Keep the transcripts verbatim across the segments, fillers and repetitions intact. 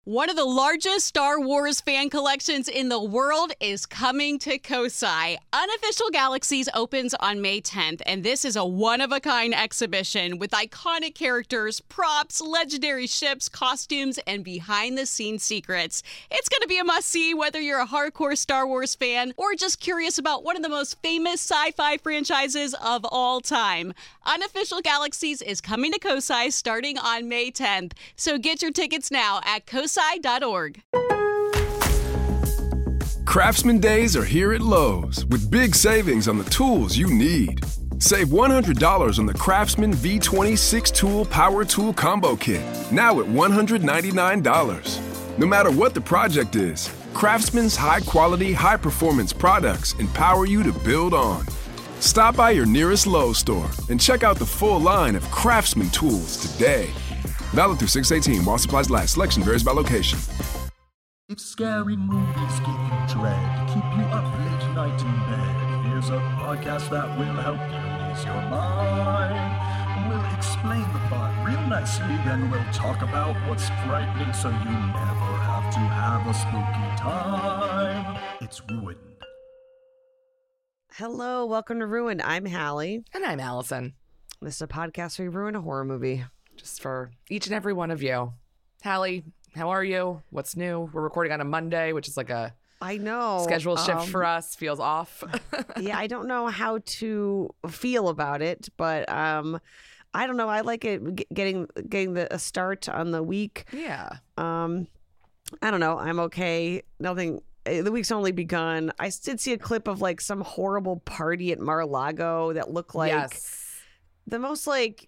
One of the largest Star Wars fan collections in the world is coming to Kosai. Unofficial Galaxies opens on May tenth, and this is a one-of-a-kind exhibition with iconic characters, props, legendary ships, costumes, and behind-the-scenes secrets. It's going to be a must-see whether you're a hardcore Star Wars fan or just curious about one of the most famous sci-fi franchises of all time. Unofficial Galaxies is coming to Kosai starting on May tenth, so get your tickets now at kosai dot org. Craftsman Days are here at Lowe's with big savings on the tools you need. Save one hundred dollars on the Craftsman V twenty-six tool power tool combo kit, now at one hundred ninety-nine dollars. No matter what the project is, Craftsman's high-quality, high-performance products empower you to build on. Stop by your nearest Lowe's store and check out the full line of Craftsman tools today. Valid through six eighteen while supplies last. Selection varies by location. If scary movies give you dread, keep you up late night in bed, here's a podcast that will help you ease your mind. We'll explain the plot real nicely, then we'll talk about what's frightening so you never have to have a spooky time. It's Ruined. Hello, welcome to Ruined. I'm Hallie. And I'm Allison. This is a podcast where we ruin a horror movie. Just for each and every one of you. Hallie, how are you? What's new? We're recording on a Monday, which is like a I know schedule shift um, for us. Feels off. Yeah, I don't know how to feel about it, but um, I don't know. I like it g- getting getting the a start on the week. Yeah. Um, I don't know. I'm okay. Nothing. The week's only begun. I did see a clip of like some horrible party at Mar-a-Lago that looked like yes. the most like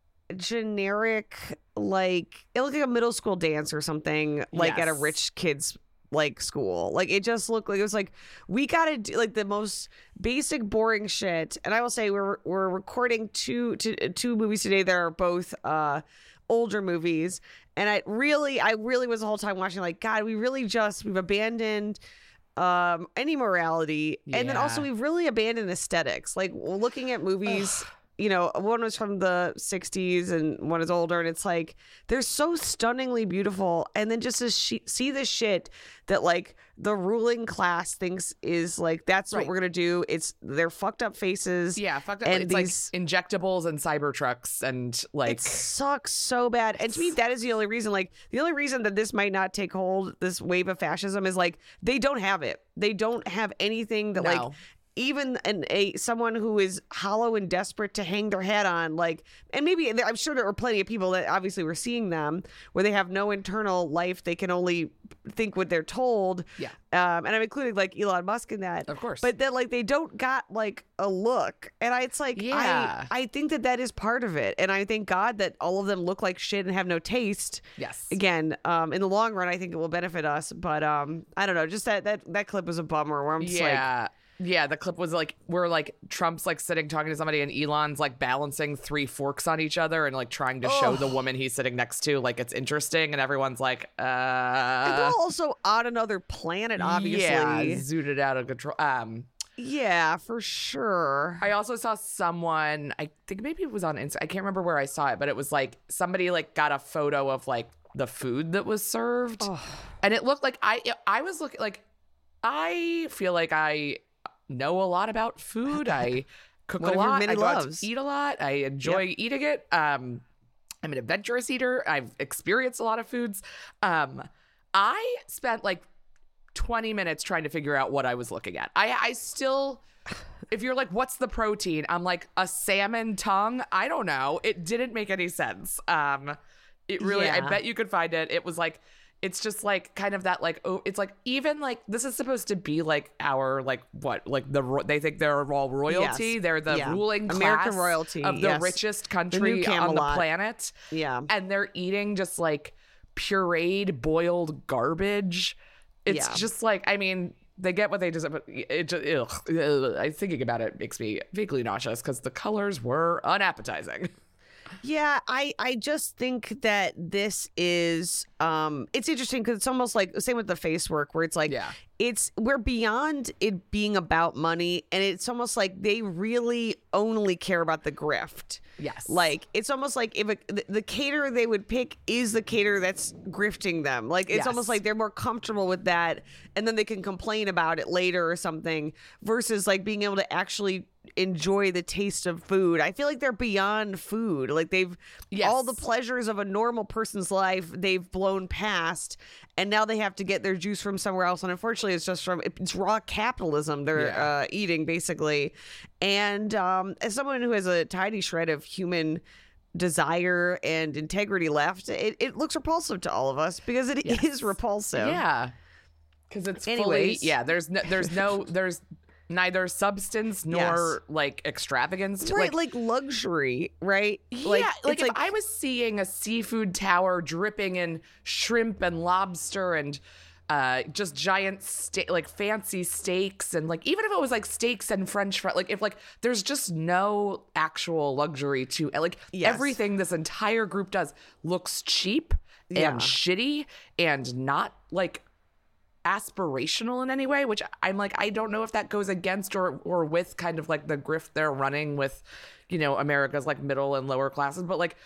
generic, like it looked like a middle school dance or something, like at a Yes. rich kid's like school. Like it just looked like it was like we gotta do like the most basic boring shit. And I will say we're we're recording two two, two movies today that are both uh older movies, and I really I really was the whole time watching like, God, we really just we've abandoned um any morality, and then also Yeah. we've really abandoned aesthetics. Like looking at movies. You know, one was from the sixties and one is older, and it's like they're so stunningly beautiful, and then just to sh- see the shit that like the ruling class thinks is like that's Right. what we're gonna do. It's their fucked up faces. Yeah, fucked up. And It's these- like injectables and Cybertrucks and like It sucks so bad. And to me, that is the only reason, like, the only reason that this might not take hold, this wave of fascism, is like they don't have it. They don't have anything that, No. like, even an, a someone who is hollow and desperate to hang their hat on, like, and maybe I'm sure there are plenty of people that obviously we're seeing them where they have no internal life. They can only think what they're told. Yeah. Um, and I'm including like Elon Musk in that. Of course. But then like they don't got like a look. And I, it's like, Yeah. I, I think that that is part of it. And I thank God that all of them look like shit and have no taste. Yes. Again, um, in the long run, I think it will benefit us. But um, I don't know. Just that, that, that clip was a bummer where I'm just like, Yeah. Yeah, the clip was like where like Trump's like sitting talking to somebody and Elon's like balancing three forks on each other and like trying to show the woman he's sitting next to like it's interesting, and everyone's like, uh and they're also on another planet, obviously. yeah, zooted out of control. Um, Yeah, for sure. I also saw someone, I think maybe it was on Insta, I can't remember where I saw it, but it was like somebody like got a photo of like the food that was served, and it looked like I I was looking like I feel like I know a lot about food. I cook One a of your lot. many I go out loves. to eat a lot. I enjoy eating it. Um, I'm an adventurous eater. I've experienced a lot of foods. Um, I spent like twenty minutes trying to figure out what I was looking at. I, I still, if you're like, what's the protein? I'm like, a salmon tongue? I don't know. It didn't make any sense. Um, it really, I Yeah. bet you could find it. It was like, it's just like kind of that like, oh, it's like even like this is supposed to be like our like what like the ro- they think they're all royalty. Yes. They're the Yeah. ruling American class royalty, of the yes. richest The new country on the Camelot. planet. Yeah. And they're eating just like pureed boiled garbage. It's Yeah. just like, I mean, they get what they deserve, but it just, ugh, ugh, I thinking about it makes me vaguely nauseous because the colors were unappetizing. Yeah, I, I just think that this is um it's interesting because it's almost like same with the face work where it's like Yeah. it's we're beyond it being about money, and it's almost like they really only care about the grift. Yes. Like, it's almost like if a, the, the caterer they would pick is the caterer that's grifting them. Like, it's Yes. almost like they're more comfortable with that, and then they can complain about it later or something, versus like being able to actually enjoy the taste of food. I feel like they're beyond food. Like, they've Yes. all the pleasures of a normal person's life they've blown past, and now they have to get their juice from somewhere else. And unfortunately, it's just from it's raw capitalism they're Yeah. uh, eating, basically. And um, as someone who has a tiny shred of human desire and integrity left, it, it looks repulsive to all of us, because it Yes. is repulsive. Yeah. Because it's fully, Anyways. yeah, there's no, there's no, there's neither substance nor like extravagance. To, Right, like, luxury, right? yeah, like, it's if I was seeing a seafood tower dripping in shrimp and lobster and uh, just giant steak, like fancy steaks, and like even if it was like steaks and French fries, like if like there's just no actual luxury to like Yes. everything this entire group does looks cheap Yeah. and shitty and not like aspirational in any way, which I'm like, I don't know if that goes against or or with kind of like the grift they're running with, you know, America's like middle and lower classes, but like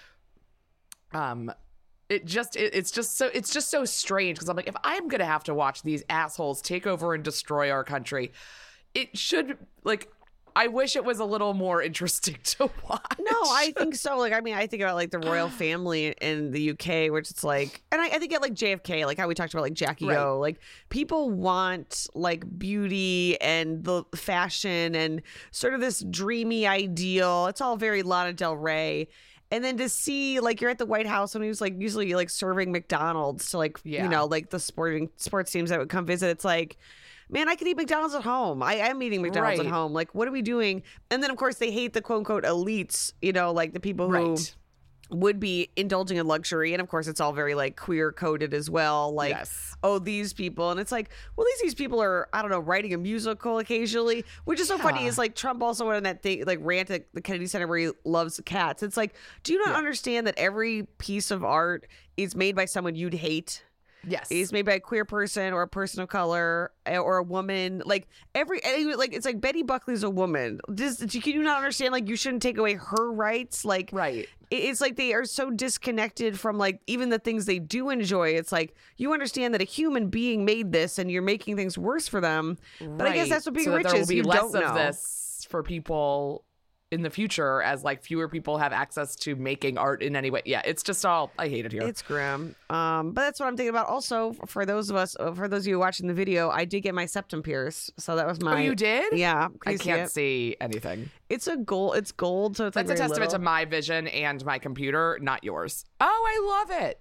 um it just it, it's just so it's just so strange, because I'm like, if I'm gonna have to watch these assholes take over and destroy our country, it should like I wish it was a little more interesting to watch. No, I think so. Like, I mean, I think about like the royal family in the U K, which it's like, and I, I think at like J F K, like how we talked about like Jackie Right. O, like people want like beauty and the fashion and sort of this dreamy ideal. It's all very Lana Del Rey. And then to see like you're at the White House and he was like usually like serving McDonald's to like, Yeah. you know, like the sporting sports teams that would come visit. It's like, man, I could eat McDonald's at home. I am eating McDonald's Right. at home. Like, what are we doing? And then, of course, they hate the quote unquote elites, you know, like the people who Right. would be indulging in luxury. And of course, it's all very like queer coded as well. Like, Yes. oh, these people. And it's like, well, these these people are, I don't know, writing a musical occasionally, which is so funny. Yeah. Is like Trump also went on that thing, like rant at the Kennedy Center where he loves cats. It's like, do you not understand that every piece of art is made by someone you'd hate? Yes. It's made by a queer person or a person of color or a woman. Like every, like it's like Betty Buckley's a woman. Does can you not understand? Like you shouldn't take away her rights. Like Right. it- It's like they are so disconnected from like even the things they do enjoy. It's like you understand that a human being made this, and you're making things worse for them. But I guess Right. that's what being so that rich there will is. be You less don't of know. this for people in the future, as like fewer people have access to making art in any way. Yeah, it's just all I hate it here. It's grim. Um, but that's what I'm thinking about. Also, for those of us, uh, for those of you watching the video, I did get my septum pierced. So that was my. oh, you did? Yeah. Can I you see can't it? see anything. It's a gold. It's gold. So it's That's like a very testament little. to my vision and my computer, not yours. Oh, I love it.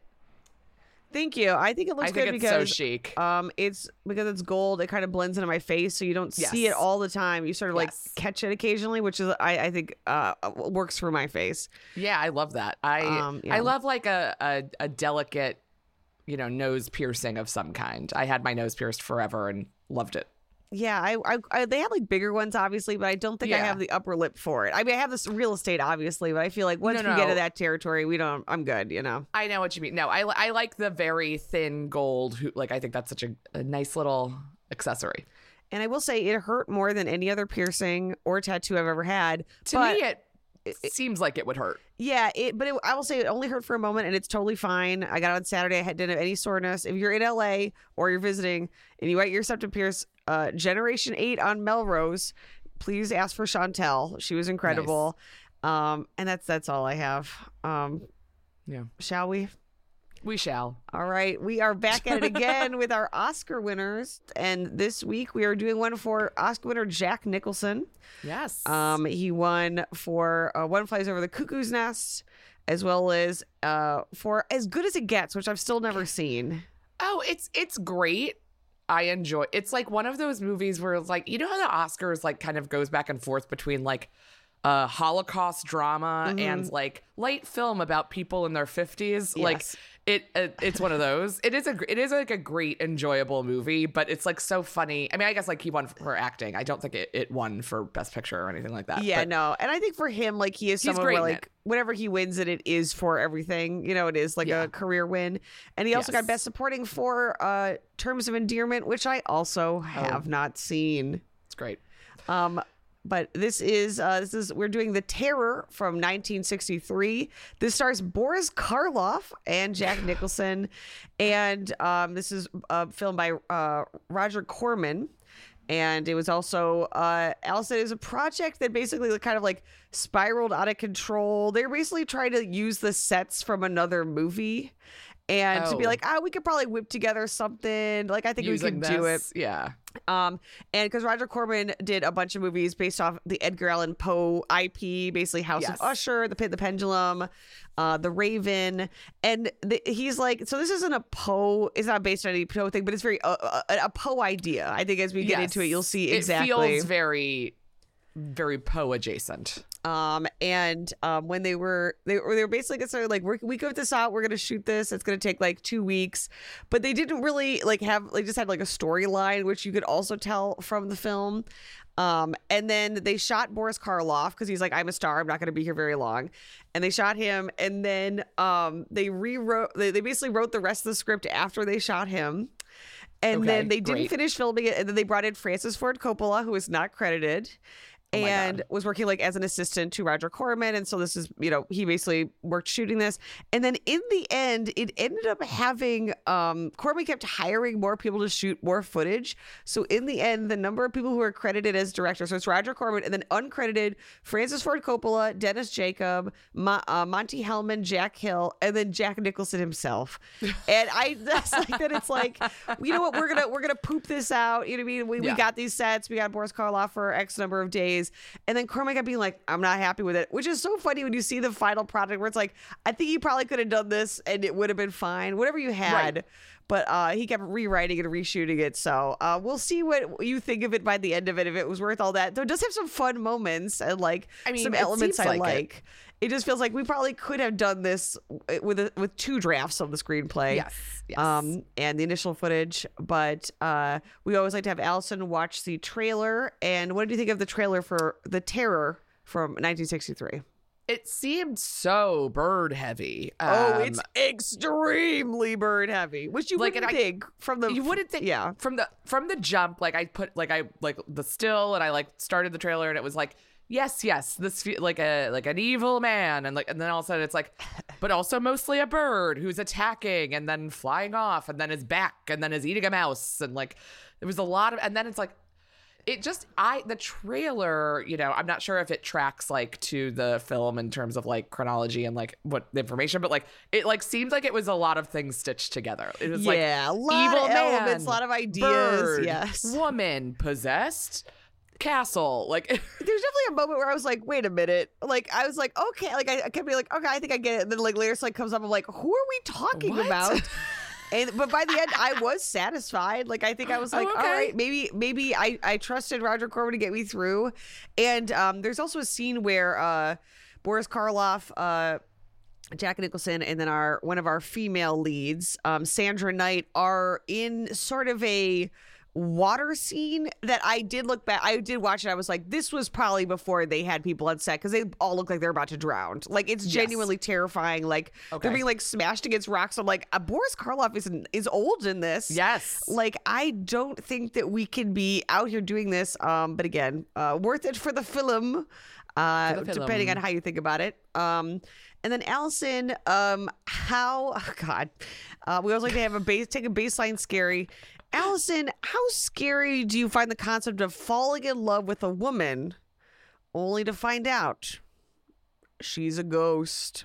Thank you. I think it looks I think good it's because so chic. um, it's because it's gold. It kind of blends into my face, so you don't see it Yes. all the time. You sort of like Yes. catch it occasionally, which is I, I think uh, works for my face. Yeah, I love that. I Um, yeah. I love like a, a a delicate, you know, nose piercing of some kind. I had my nose pierced forever and loved it. Yeah, I, I, I they have like bigger ones, obviously, but I don't think I Yeah. have the upper lip for it. I mean, I have this real estate, obviously, but I feel like once No, we get no. to that territory, we don't. I'm good, you know. I know what you mean. No, I, li- I like the very thin gold. Who, like, I think that's such a, a nice little accessory. And I will say, it hurt more than any other piercing or tattoo I've ever had. To but me, it, seems like it would hurt. Yeah, it, but it, I will say it only hurt for a moment, and it's totally fine. I got it on Saturday. I had- didn't have any soreness. If you're in L A or you're visiting and you want your septum pierce, uh, Generation eight on Melrose, please ask for Chantel. She was incredible. Um, and that's that's all I have. Um, Yeah. shall we? We shall. All right, we are back at it again with our Oscar winners, and this week we are doing one for Oscar winner Jack Nicholson. Yes. Um, he won for uh, One Flies Over the Cuckoo's Nest, as well as uh, for As Good as It Gets, which I've still never seen. Oh, it's it's great. I enjoy. It's like one of those movies where it's like, you know how the Oscars like kind of goes back and forth between like uh, Holocaust drama mm-hmm. and like light film about people in their fifties. Yes. Like it, it, it's one of those. It is a, it is like a great, enjoyable movie, but it's like so funny. I mean, I guess like he won for acting. I don't think it, it won for Best Picture or anything like that. Yeah, but no. And I think for him, like he is he's someone great where in like it. whenever he wins it, it is for everything. You know, it is like Yeah. a career win. And he also Yes. got Best Supporting for uh, Terms of Endearment, which I also have Oh. not seen. It's great. Um, but this is uh, this is we're doing The Terror from nineteen sixty-three. This stars Boris Karloff and Jack Nicholson, and um, this is uh, filmed by uh, Roger Corman. And it was also uh, Allison is a project that basically kind of like spiraled out of control. They're basically trying to use the sets from another movie. And to be Oh. like, ah, we could probably whip together something. Like, I think Using we could do it. this, yeah. Um, and because Roger Corman did a bunch of movies based off the Edgar Allan Poe I P, basically House Yes. of Usher, The Pit, the Pendulum, uh, The Raven, and the, he's like, so this isn't a Poe, it's not based on any Poe thing, but it's very uh, a, a Poe idea. I think as we get Yes. into it, you'll see It exactly. feels very, very Poe adjacent. Um, and um, when they were, they were, they were basically considered like, we're, we got this out, we're gonna shoot this. It's gonna take like two weeks, but they didn't really like have, like just had like a storyline, which you could also tell from the film. Um, and then they shot Boris Karloff because he's like, I'm a star, I'm not gonna be here very long, and they shot him. And then um, they rewrote, they, they basically wrote the rest of the script after they shot him. And Okay, then they didn't great. finish filming it, and then they brought in Francis Ford Coppola, who is not credited. Oh my And God. was working like as an assistant to Roger Corman. And so this is, you know, he basically worked shooting this. And then in the end, it ended up having, um, Corman kept hiring more people to shoot more footage. So in the end, the number of people who are credited as directors, so it's Roger Corman and then uncredited Francis Ford Coppola, Dennis Jacob, Mo- uh, Monty Hellman, Jack Hill, and then Jack Nicholson himself. And I that's like that it's like, you know what, we're gonna we're gonna poop this out. You know what I mean? We, Yeah. we got these sets, we got Boris Karloff for X number of days. And then Corman kept being like, I'm not happy with it, which is so funny when you see the final product where it's like, I think you probably could have done this and it would have been fine, whatever you had. Right. But uh, he kept rewriting and reshooting it. So uh, we'll see what you think of it by the end of it, if it was worth all that. Though it does have some fun moments and like I mean, some it elements seems I like like. it. It. just feels like we probably could have done this with a, with two drafts of the screenplay. Yes, yes. Um, and the initial footage. But uh, we always like to have Allison watch the trailer. And what did you think of the trailer for The Terror from nineteen sixty-three? It seemed so bird heavy. Oh, Um, it's extremely bird heavy, which you Like, wouldn't and I- think from the. you wouldn't think Yeah. from the from the jump. Like I put like I like the still and I like started the trailer and it was like yes yes this fe- like a like an evil man and like and then all of a sudden it's like but also mostly a bird who's attacking and then flying off and then is back and then is eating a mouse and like there was a lot of and then it's like it just I the trailer, you know, I'm not sure if it tracks like to the film in terms of like chronology and like what the information, but like it like seemed like it was a lot a lot of things stitched together. It was like Yeah, a lot evil of man, elements, a lot of ideas, bird, yes. woman possessed, castle. Like There's definitely a moment where I was like, wait a minute. Like, I was like, okay. Like, I, I kept being like, okay, I think I get it. And then, like, later, something comes up. I'm like, who are we talking What? about? And but by the end, I was satisfied. Like, I think I was like, Oh, all okay. right, maybe, maybe I, I trusted Roger Corman to get me through. And um, there's also a scene where uh, Boris Karloff, uh, Jack Nicholson, and then our one of our female leads, um, Sandra Knight, are in sort of a water scene that I did look back. I did watch it. I was like, this was probably before they had people on set because they all look like they're about to drown. Like it's Yes. genuinely terrifying. Like Okay. they're being like smashed against rocks. I'm like, uh, Boris Karloff is is old in this. yes, Like I don't think that we can be out here doing this. Um, but again, uh, worth it for the film. Uh, For the depending on film. how you think about it. Um, and then Allison, um, how oh God, uh, we always like to have a base, take a baseline scary. Allison, how scary do you find the concept of falling in love with a woman only to find out she's a ghost?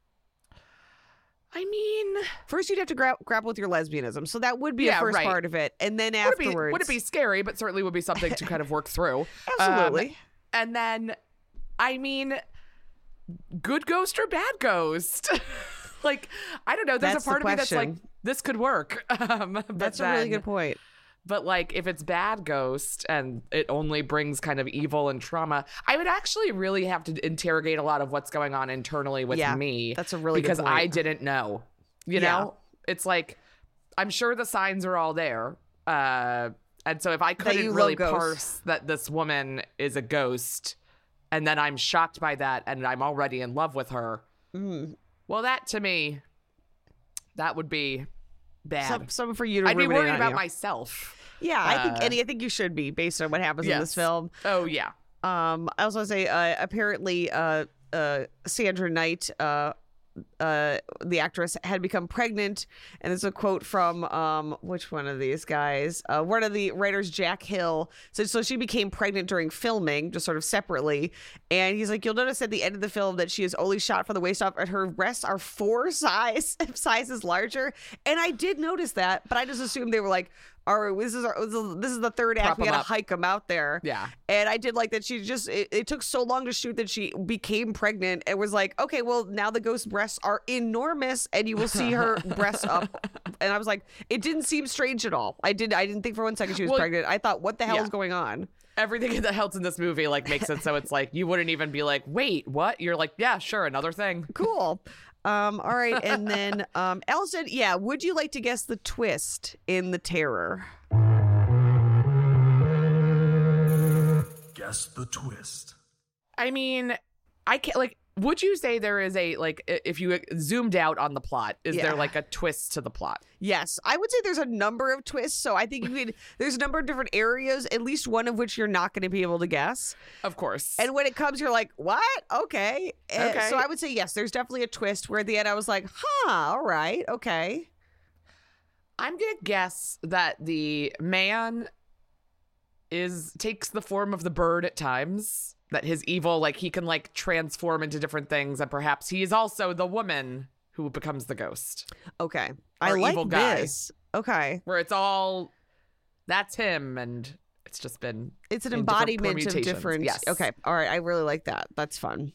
I mean, First, you'd have to gra- grapple with your lesbianism, so that would be Yeah, a first right. part of it, and then would it, be, afterwards, would it be scary, but certainly would be something to kind of work through. Absolutely. Um, and then, I mean, good ghost or bad ghost? Like, I don't know. There's That's a the part of me that's like, question. this could work. Um, but That's a really then- good point. But like, if it's bad ghost and it only brings kind of evil and trauma, I would actually really have to interrogate a lot of what's going on internally with Yeah, me. that's a really good because point. I didn't know. You Yeah. know, it's like I'm sure the signs are all there. Uh, and so if I you couldn't love really ghosts. parse that this woman is a ghost, and then I'm shocked by that, and I'm already in love with her. Mm. Well, that to me, that would be bad. Some, some for you to I'd be ruminate worried on about you. myself. Yeah, I think, uh, and I think you should be based on what happens in this Yes. film. Oh yeah. Um, I also want to say, uh, apparently, uh, uh, Sandra Knight, uh, uh, the actress, had become pregnant, and there's a quote from um, which one of these guys? Uh, one of the writers, Jack Hill. So, so she became pregnant during filming, just sort of separately. And he's like, you'll notice at the end of the film that she is only shot from the waist up, and her breasts are four size sizes larger. And I did notice that, but I just assumed they were like, all right, this is our, this is the third act. Prop We 'em gotta up. hike them out there. Yeah. And I did like that she just, it, it took so long to shoot that she became pregnant and was like, okay, well, now the ghost breasts are enormous and you will see her breasts up. And I was like, it didn't seem strange at all. I did, I didn't think for one second she was Well, pregnant. I thought, what the hell yeah. is going on? Everything that helps in this movie like makes it so it's like you wouldn't even be like, wait, what? You're like, yeah, sure, another thing. Cool. Um, all right. And then, um, Allison, yeah, would you like to guess the twist in The Terror? Guess the twist. I mean, I can't like. Would you say there is a like i- if you zoomed out on the plot, is Yeah. there like a twist to the plot? Yes, I would say there's a number of twists. So I think you could, there's a number of different areas, at least one of which you're not going to be able to guess. Of course. And when it comes, you're like, what? Okay. Uh, Okay. So I would say, yes, there's definitely a twist where at the end I was like, huh, all right. Okay. I'm gonna guess that the man is takes the form of the bird at times. That his evil, like he can like transform into different things, and perhaps he is also the woman who becomes the ghost. Okay. I Our like evil guy. this. Okay. Where it's all that's him, and it's just been It's an in different embodiment of permutations. different. Yes. Okay. All right. I really like that. That's fun.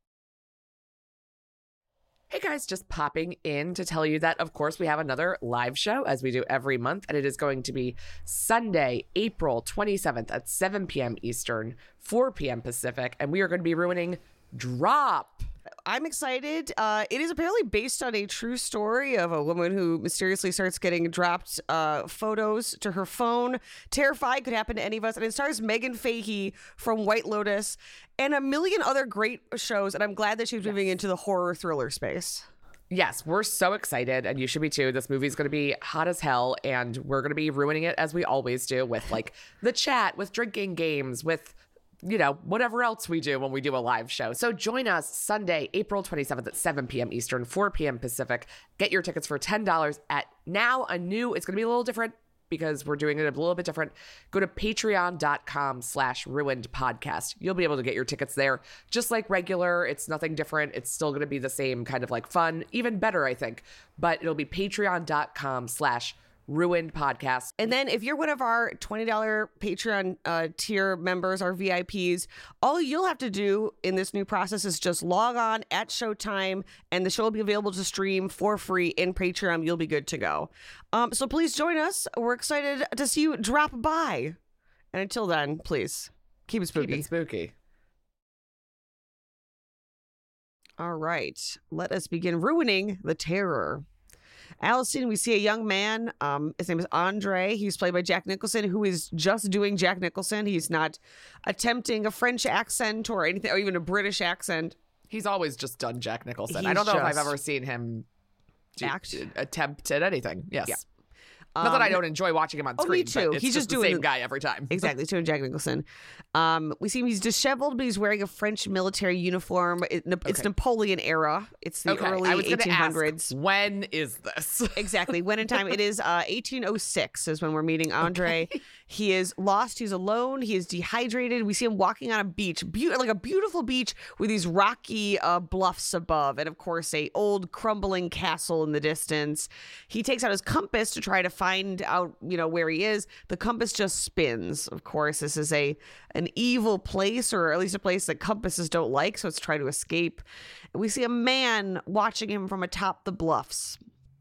Hey guys, just popping in to tell you that, of course, we have another live show as we do every month, and it is going to be Sunday, April twenty-seventh at seven p.m. Eastern, four p.m. Pacific, and we are going to be ruining Drop. I'm excited. Uh, it is apparently based on a true story of a woman who mysteriously starts getting dropped uh, photos to her phone. Terrified, could happen to any of us. And it stars Megan Fahey from White Lotus and a million other great shows. And I'm glad that she's moving into the horror thriller space. Yes, we're so excited, and you should be too. This movie is going to be hot as hell, and we're going to be ruining it as we always do with like the chat, with drinking games, with you know, whatever else we do when we do a live show. So join us Sunday, April twenty-seventh at seven p.m. Eastern, four p.m. Pacific. Get your tickets for ten dollars at now a new, it's going to be a little different because we're doing it a little bit different. Go to patreon.com slash ruined podcast. You'll be able to get your tickets there just like regular. It's nothing different. It's still going to be the same kind of like fun, even better, I think. But it'll be patreon.com slash ruined podcast. And then if you're one of our twenty dollars Patreon uh, tier members, our V I Ps, all you'll have to do in this new process is just log on at showtime, and the show will be available to stream for free in Patreon. You'll be good to go. Um, so please join us. We're excited to see you drop by. And until then, please keep it spooky. Keep it spooky. All right, let us begin ruining The Terror. Allison, we see a young man. Um, his name is Andre. He's played by Jack Nicholson, who is just doing Jack Nicholson. He's not attempting a French accent or anything, or even a British accent. He's always just done Jack Nicholson. I He's don't know if I've just- ever seen him do, Act. attempt at anything. Yes. Yeah. Not that I Um, don't enjoy watching him on oh, me screen. too. But it's He's just, just the doing same the- guy every time. Exactly, to Jack Nicholson. Um, we see him, he's disheveled, but he's wearing a French military uniform. It, it's Okay. Napoleon era. It's the Okay, early I was gonna eighteen hundreds. ask, when is this? Exactly. When in time? It is uh, eighteen oh six is when we're meeting Andre. He is lost. He's alone. He is dehydrated. We see him walking on a beach, be- like a beautiful beach with these rocky uh, bluffs above, and of course a old crumbling castle in the distance. He takes out his compass to try to find out, you know, where he is. The compass just spins. Of course, this is a an evil place, or at least a place that compasses don't like. So it's trying to escape. And we see a man watching him from atop the bluffs.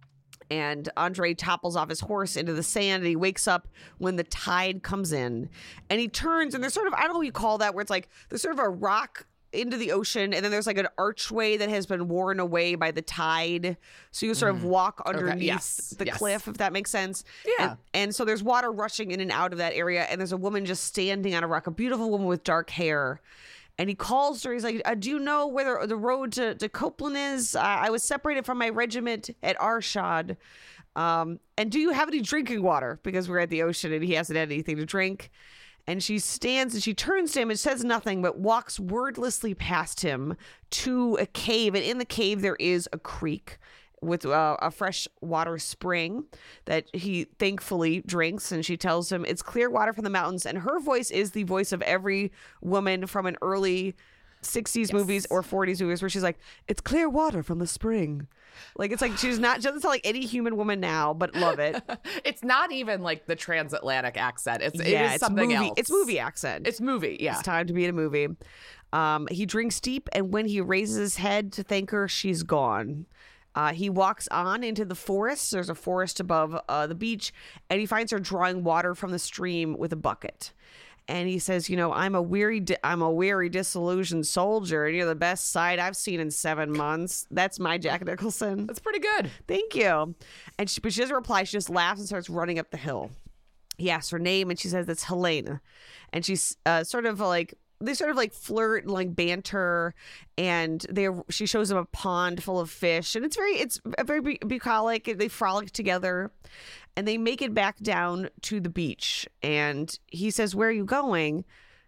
And Andre topples off his horse into the sand, and he wakes up when the tide comes in. And he turns, and there's sort of, I don't know what you call that, where it's like there's sort of a rock into the ocean, and then there's like an archway that has been worn away by the tide. So you sort of walk underneath Okay. Yes. the Yes. cliff, if that makes sense. Yeah. And, and so there's water rushing in and out of that area, and there's a woman just standing on a rock, a beautiful woman with dark hair. And he calls her. He's like, uh, do you know where the, the road to, to Copeland is? Uh, I was separated from my regiment at Arshad. Um, and do you have any drinking water? Because we're at the ocean and he hasn't had anything to drink. And she stands and she turns to him and says nothing, but walks wordlessly past him to a cave. And in the cave, there is a creek with uh, a fresh water spring that he thankfully drinks. And she tells him it's clear water from the mountains. And her voice is the voice of every woman from an early sixties movies or forties movies where she's like, it's clear water from the spring. Like, it's like she's not, she doesn't sound like any human woman now, but love it. It's not even like the transatlantic accent. It's, it Yeah, is it's something movie, else. It's movie accent. It's movie, yeah. It's time to be in a movie. Um, he drinks deep, and when he raises his head to thank her, she's gone. Uh, he walks on into the forest. There's a forest above uh, the beach, and he finds her drawing water from the stream with a bucket. And he says, you know, I'm a weary, di- I'm a weary, disillusioned soldier, and you're the best sight I've seen in seven months. That's my Jack Nicholson. That's pretty good. Thank you. And she, but she doesn't reply. She just laughs and starts running up the hill. He asks her name, and she says it's Helena. And she's uh, sort of like, they sort of like flirt and like banter, and they she shows him a pond full of fish, and it's very it's very bu- bucolic. They frolic together, and they make it back down to the beach. And he says, "Where are you going?"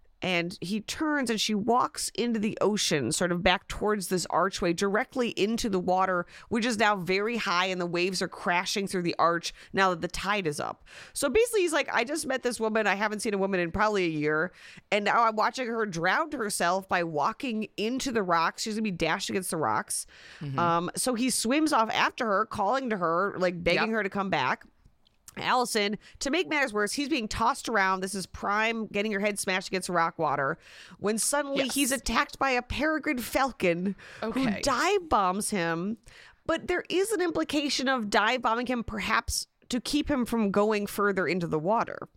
And he turns, and she walks into the ocean, sort of back towards this archway, directly into the water, which is now very high, and the waves are crashing through the arch now that the tide is up. So basically, he's like, I just met this woman. I haven't seen a woman in probably a year. And now I'm watching her drown herself by walking into the rocks. She's going to be dashed against the rocks. Mm-hmm. Um, so he swims off after her, calling to her, like begging Yep. her to come back. Allison, to make matters worse, he's being tossed around. This is prime getting your head smashed against rock water when suddenly Yes. he's attacked by a peregrine falcon who Okay. dive bombs him. But there is an implication of dive bombing him perhaps to keep him from going further into the water.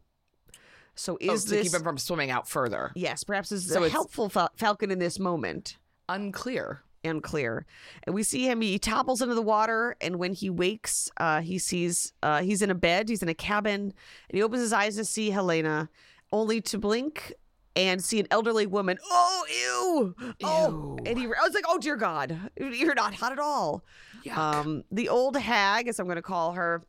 So Oh, is to this keep him from swimming out further. yes, perhaps is So a it's- helpful fal- falcon in this moment. Unclear. Unclear. And we see him, he topples into the water, and when he wakes, uh, he sees uh, he's in a bed, he's in a cabin, and he opens his eyes to see Helena, only to blink and see an elderly woman. Oh, ew! Oh, Ew. and he, I was like, oh dear God, you're not hot at all. Yuck. Um, the old hag, as I'm going to call her,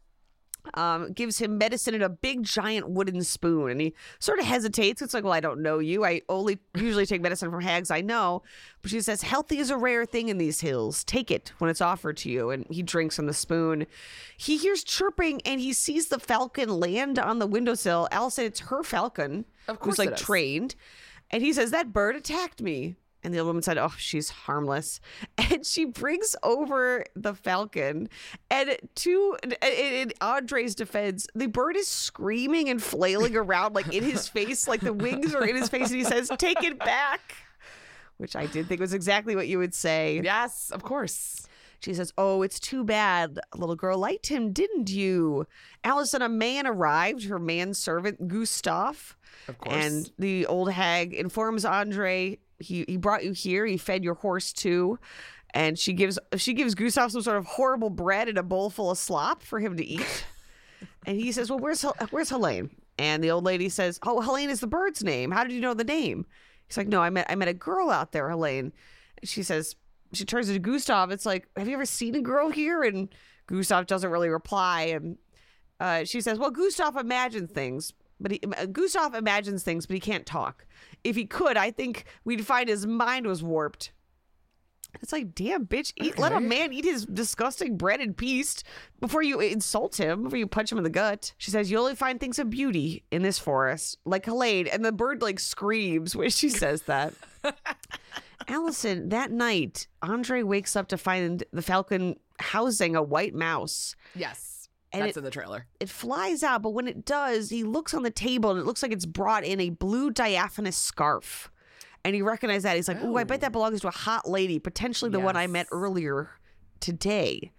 um, gives him medicine in a big giant wooden spoon, and he sort of hesitates. It's like, well, I don't know you. I only usually take medicine from hags I know. But she says, healthy is a rare thing in these hills. Take it when it's offered to you. And he drinks from the spoon. He hears chirping, and he sees the falcon land on the windowsill. Allison, it's her falcon, Of course who's like it is. trained. And he says, that bird attacked me. And the old woman said, oh, she's harmless. And she brings over the falcon. And to in Andre's defense, the bird is screaming and flailing around like in his face, like the wings are in his face. And he says, take it back, which I did think was exactly what you would say. Yes, of course. She says, oh, it's too bad. Little girl liked him, didn't you? Allison, a man arrived, her manservant, Gustav. Of course. And the old hag informs Andre, he, he brought you here. He fed your horse too. And she gives she gives Gustav some sort of horrible bread and a bowl full of slop for him to eat. And he says, well, where's Hel- where's Helene? And the old lady says, oh, Helene is the bird's name. How did you know the name? He's like, no, I met I met a girl out there, Helene. And she says, she turns to Gustav. It's like, have you ever seen a girl here? And Gustav doesn't really reply. And uh, she says, well, Gustav imagines things. But he, Gustav imagines things, but he can't talk. If he could, I think we'd find his mind was warped. It's like, damn, bitch, eat, let a Okay. man eat his disgusting bread in peace before you insult him, before you punch him in the gut. She says, you only find things of beauty in this forest, like Helene. And the bird, like, screams when she says that. Allison, that night, Andre wakes up to find the falcon housing a white mouse. Yes. And That's it- in the trailer. It flies out, but when it does, he looks on the table and it looks like it's brought in a blue diaphanous scarf. And he recognized that. He's like, ooh, I bet that belongs to a hot lady, potentially the one I met Yes. earlier today.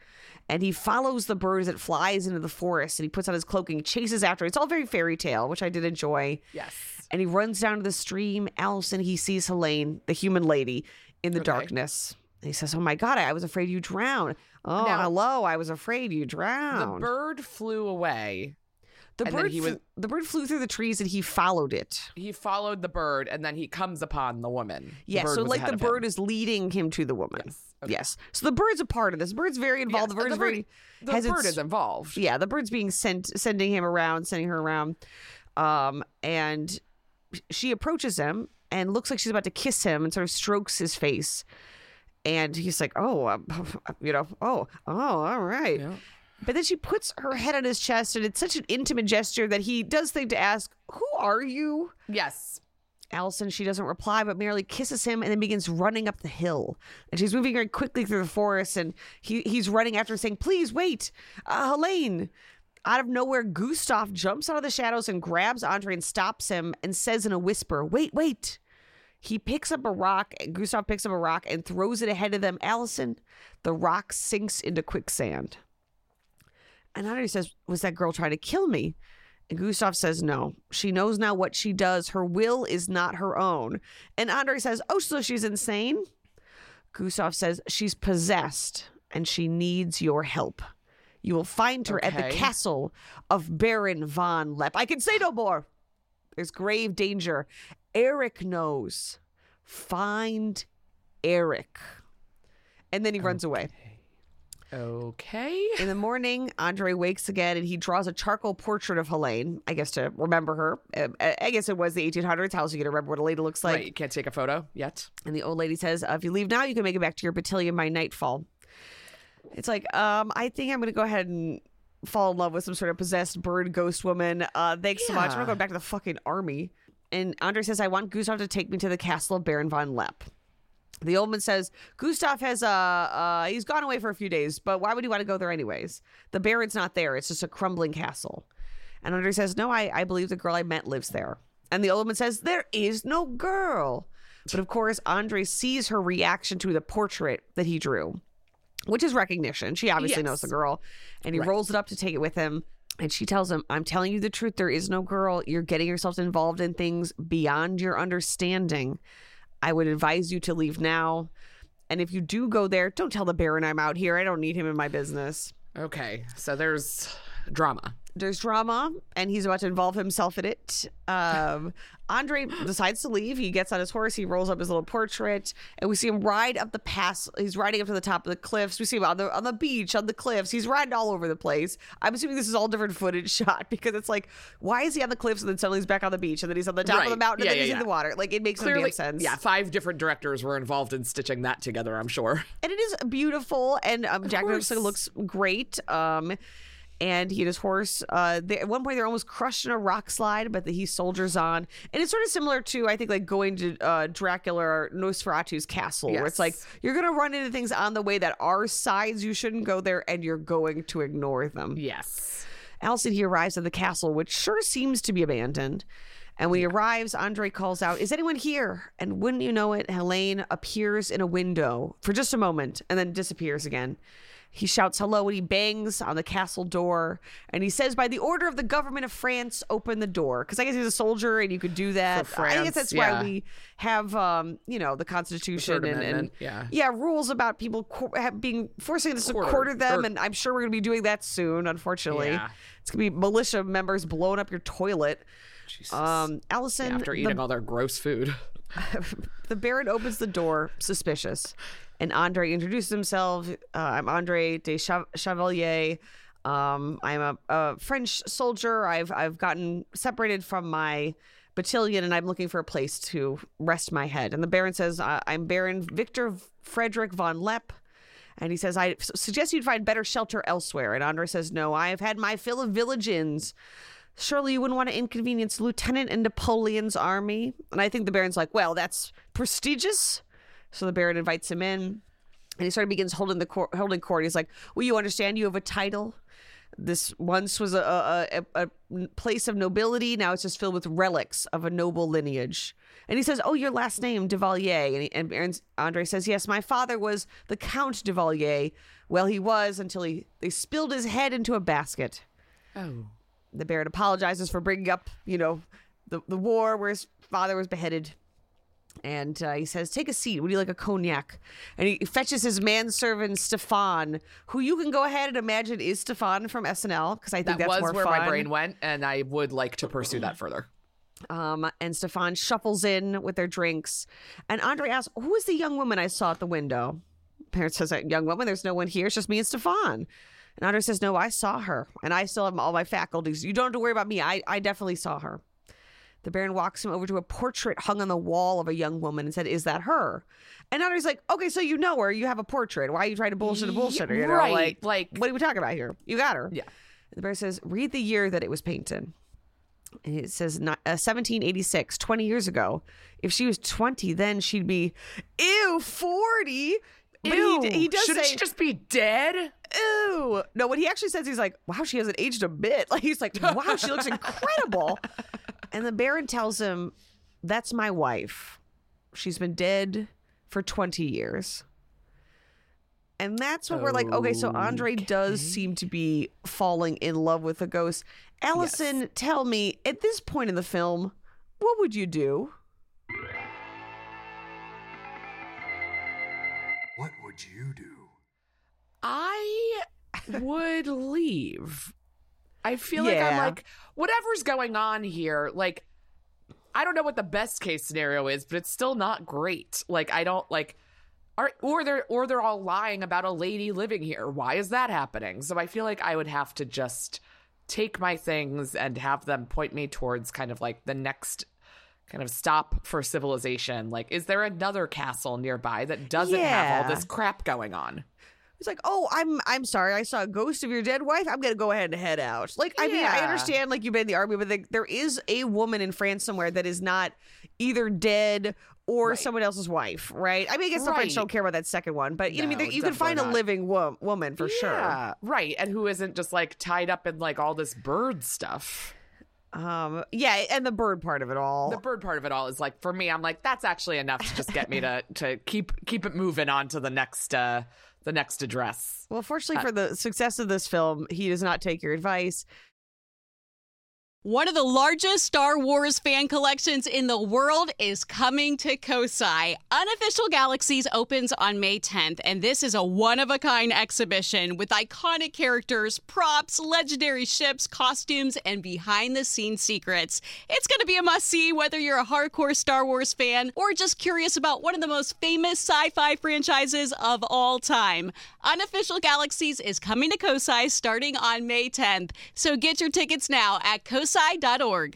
And he follows the bird as it flies into the forest, and he puts on his cloak and he chases after it. It's all very fairy tale, which I did enjoy. Yes. And he runs down to the stream. Allison, he sees Helene, the human lady, in the Okay. darkness. And he says, oh my God, I was afraid you drowned. Oh, Now- hello, I was afraid you The drowned. bird flew away. The and then bird, he fl- was- the bird flew through the trees and he followed it. He followed the bird, and then he comes upon the woman. The Yeah, bird so was like ahead the of him. bird is leading him to the woman. Yes. Okay. Yes. So the bird's a part of this. The bird's very involved. Yes, the bird is very The has bird its- is involved. Yeah, the bird's being sent, sending him around, sending her around. Um, and she approaches him and looks like she's about to kiss him and sort of strokes his face. And he's like, oh, um, you know, oh, oh, all right. Yeah. But then she puts her head on his chest, and it's such an intimate gesture that he does think to ask, who are you? Yes. Allison, she doesn't reply, but merely kisses him and then begins running up the hill. And she's moving very quickly through the forest, and he, he's running after her saying, please wait, uh, Helene. Out of nowhere, Gustav jumps out of the shadows and grabs Andre and stops him and says in a whisper, wait, wait. He picks up a rock, and Gustav picks up a rock and throws it ahead of them. Allison, the rock sinks into quicksand. And Andre says, was that girl trying to kill me? And Gustav says, no. She knows now what she does. Her will is not her own. And Andre says, oh, so she's insane? Gustav says, she's possessed and she needs your help. You will find her at the Okay. castle of Baron von Lepp. I can say no more. There's grave danger. Eric knows. Find Eric. And then he runs away. Okay. In the morning, Andre wakes again and he draws a charcoal portrait of Helene, I guess to remember her. Uh, I guess it was the eighteen hundreds. How's he going to remember what a lady looks like? Right. You can't take a photo yet. And the old lady says, uh, if you leave now, you can make it back to your battalion by nightfall. It's like, um, I think I'm going to go ahead and fall in love with some sort of possessed bird ghost woman. Uh, thanks so much. I'm Yeah. going back to the fucking army. And Andre says, I want Gustav to take me to the castle of Baron von Lepp. The old man says, Gustav has, uh, uh, he's gone away for a few days, but why would he want to go there anyways? The Baron's not there. It's just a crumbling castle. And Andre says, no, I, I believe the girl I met lives there. And the old man says, there is no girl. But of course, Andre sees her reaction to the portrait that he drew, which is recognition. She obviously Yes. knows the girl. And he Right. rolls it up to take it with him. And she tells him, I'm telling you the truth. There is no girl. You're getting yourself involved in things beyond your understanding. I would advise you to leave now. And if you do go there, don't tell the Baron I'm out here. I don't need him in my business. Okay. So there's drama. There's drama, and he's about to involve himself in it. Um, Andre decides to leave. He gets on his horse. He rolls up his little portrait, and we see him ride up the pass. He's riding up to the top of the cliffs. We see him on the on the beach, on the cliffs. He's riding all over the place. I'm assuming this is all different footage shot because it's like, why is he on the cliffs and then suddenly he's back on the beach, and then he's on the top of the Right. mountain, Yeah, and then yeah, he's in yeah. the water. Like it makes no Clearly, damn sense. yeah, five different directors were involved in stitching that together, I'm sure. And it is beautiful, and um, Jack course. Nicholson looks great. Um, and he and his horse, uh, they, at one point they're almost crushed in a rock slide, but the, he soldiers on. And it's sort of similar to, I think, like going to uh, Dracula or Nosferatu's castle, where it's like, Yes. you're going to run into things on the way that are signs you shouldn't go there, and you're going to ignore them. Yes. Allison, he arrives at the castle, which sure seems to be abandoned. And when he arrives, Andre calls out, is anyone here? And wouldn't you know it, Helene appears in a window for just a moment and then disappears again. He shouts hello and he bangs on the castle door. And he says, by the order of the government of France, open the door. Because I guess he's a soldier and you could do that. For I guess France, that's yeah. why we have, um, you know, the Constitution Third and, and Amendment, yeah. yeah, rules about people qu- have- being forcing us to Quarter, quarter them. or- And I'm sure we're going to be doing that soon, unfortunately. Yeah. It's going to be militia members blowing up your toilet. Jesus. Um, Allison, After the, eating all their gross food. the Baron opens the door, suspicious, and Andre introduces himself. Uh, I'm Andre de Cha- Chevalier. Um, I'm a, a French soldier. I've I've gotten separated from my battalion, and I'm looking for a place to rest my head. And the Baron says, uh, I'm Baron Victor Frederick von Lepp. And he says, I suggest you'd find better shelter elsewhere. And Andre says, no, I have had my fill of village inns. Surely you wouldn't want to inconvenience Lieutenant in Napoleon's army. And I think the Baron's like, well, that's prestigious. So the Baron invites him in, and he sort of begins holding the court, holding court. He's like, well, you understand you have a title? This once was a, a, a, a place of nobility. Now it's just filled with relics of a noble lineage. And he says, oh, your last name, Duvalier. And, he, and Baron Andre says, yes, my father was the Count Duvalier. Well, he was until he they spilled his head into a basket. Oh. The Baron apologizes for bringing up, you know, the, the war where his father was beheaded. And uh, he says, take a seat. Would you like a cognac? And he fetches his manservant, Stefan, who you can go ahead and imagine is Stefan from S N L, because I think That that's was more where fun. my brain went, and I would like to pursue that further. Um, and Stefan shuffles in with their drinks. And Andre asks, who is the young woman I saw at the window? Parent says, young woman, there's no one here. It's just me and Stefan. And Andre says, no, I saw her. And I still have all my faculties. You don't have to worry about me. I, I definitely saw her. The Baron walks him over to a portrait hung on the wall of a young woman and said, is that her? And Andre's like, okay, so you know her. You have a portrait. Why are you trying to bullshit a bullshitter? You know, right, like, like- what are we talking about here? You got her. Yeah. And the Baron says, read the year that it was painted. And it says uh, seventeen eighty-six, twenty years ago. If she was twenty, then she'd be, ew, forty. But Ew, he, he does shouldn't say, she just be dead? ew. No, what he actually says, he's like, wow, she hasn't aged a bit. Like, he's like, wow, she looks incredible. And the Baron tells him, that's my wife. She's been dead for twenty years. And that's what we're like, okay, so Andre does seem to be falling in love with the ghost. Allison, Yes. tell me, at this point in the film, what would you do? What would you do? I would leave. I feel like I'm Yeah. like, whatever's going on here, like, I don't know what the best case scenario is, but it's still not great. Like, I don't like, are, or they're or they're all lying about a lady living here. Why is that happening? So I feel like I would have to just take my things and have them point me towards kind of like the next kind of stop for civilization. Like, is there another castle nearby that doesn't have Yeah. all this crap going on? He's like, oh, I'm I'm sorry. I saw a ghost of your dead wife. I'm going to go ahead and head out. Like, I mean, I Yeah. understand, like, you've been in the army, but like, there is a woman in France somewhere that is not either dead or Right. someone else's wife, right? I mean, I guess the French Right. don't care about that second one, but you know, I mean, No, there, you can definitely find a not. living wo- woman for sure. Yeah, right. And who isn't just like tied up in like all this bird stuff. Um, yeah, and the bird part of it all. The bird part of it all is like, for me, I'm like, that's actually enough to just get me to to keep keep it moving on to the next uh the next address. Well, fortunately for the success of this film, he does not take your advice. One of the largest Star Wars fan collections in the world is coming to Kosai. Unofficial Galaxies opens on May tenth, and this is a one-of-a-kind exhibition with iconic characters, props, legendary ships, costumes, and behind-the-scenes secrets. It's going to be a must-see whether you're a hardcore Star Wars fan or just curious about one of the most famous sci-fi franchises of all time. Unofficial Galaxies is coming to Kosai starting on May tenth, so get your tickets now at kosai dot org.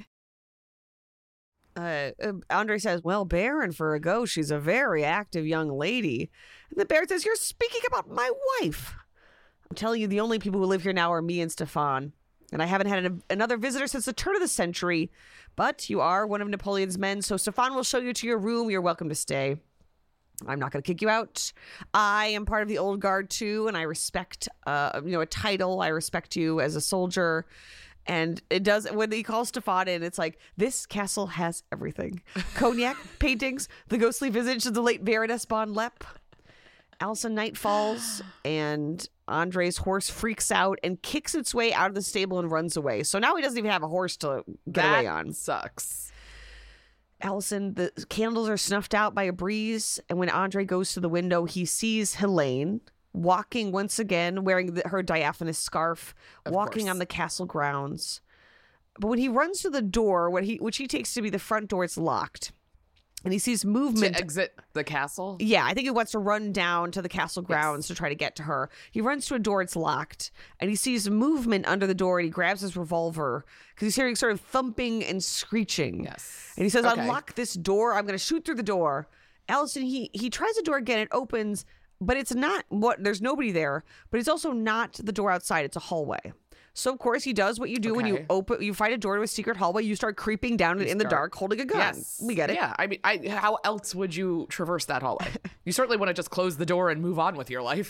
Uh, uh, Andre says, well, Baron, for a ghost, she's a very active young lady. And the Baron says, you're speaking about my wife. I'm telling you, the only people who live here now are me and Stefan. And I haven't had an, another visitor since the turn of the century. But you are one of Napoleon's men, so Stefan will show you to your room. You're welcome to stay. I'm not going to kick you out. I am part of the old guard, too, and I respect, uh, you know, a title. I respect you as a soldier. And it does, when he calls Stefan in, it's like, this castle has everything. Cognac, paintings, the ghostly visage of the late Baroness von Lepp. Allison night falls, and Andre's horse freaks out and kicks its way out of the stable and runs away. So now he doesn't even have a horse to get that away on. Sucks. Allison, the candles are snuffed out by a breeze, and when Andre goes to the window, he sees Helene walking once again, wearing the, her diaphanous scarf, Of walking course. on the castle grounds. But when he runs to the door, what he which he takes to be the front door, it's locked, and he sees To movement. exit the castle. Yeah, I think he wants to run down to the castle grounds to try to get to her. He runs to a door, it's locked, and he sees movement under the door, and he grabs his revolver because he's hearing sort of thumping and screeching. Yes. And he says, Okay. unlock this door. I'm going to shoot through the door. Allison, he he tries the door again. It opens, but it's not what, there's nobody there, but it's also not the door outside. It's a hallway. So, of course, he does what you do when you Okay. open, you find a door to a secret hallway. You start creeping down it in the start- dark, holding a gun. Yes. We get it. Yeah. I mean, I, how else would you traverse that hallway? You certainly want to just close the door and move on with your life.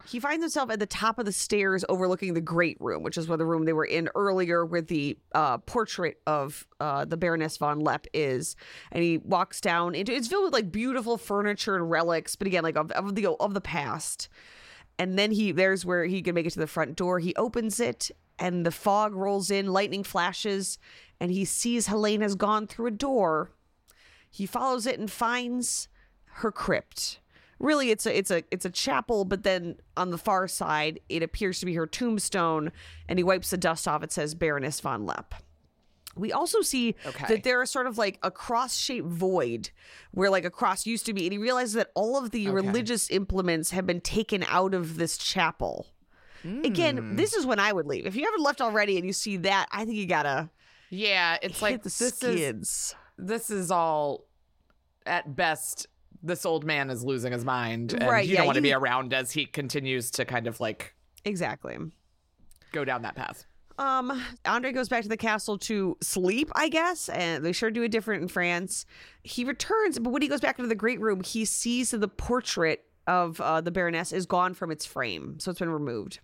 He finds himself at the top of the stairs overlooking the Great Room, which is where the room they were in earlier where the uh, portrait of uh, the Baroness von Lepp is. And he walks down into it's filled with like beautiful furniture and relics, but again, like of, of the of the past. And then he there's where he can make it to the front door. He opens it and the fog rolls in, lightning flashes, and he sees Helene has gone through a door. He follows it and finds her crypt. Really, it's a it's a it's a chapel, but then on the far side, it appears to be her tombstone, and he wipes the dust off. It says Baroness von Lepp. We also see Okay. that there is sort of like a cross-shaped void where like a cross used to be, and he realizes that all of the Okay. religious implements have been taken out of this chapel. Again, this is when I would leave. If you haven't left already and you see that, I think you gotta Yeah, it's hit like the this is skids. this is all at best. This old man is losing his mind, and Right, you yeah, don't want to you- be around as he continues to kind of like Exactly. go down that path. Um, Andre goes back to the castle to sleep, I guess, and they sure do it different in France. He returns, but when he goes back into the Great Room, he sees that the portrait of uh, the Baroness is gone from its frame, so it's been removed.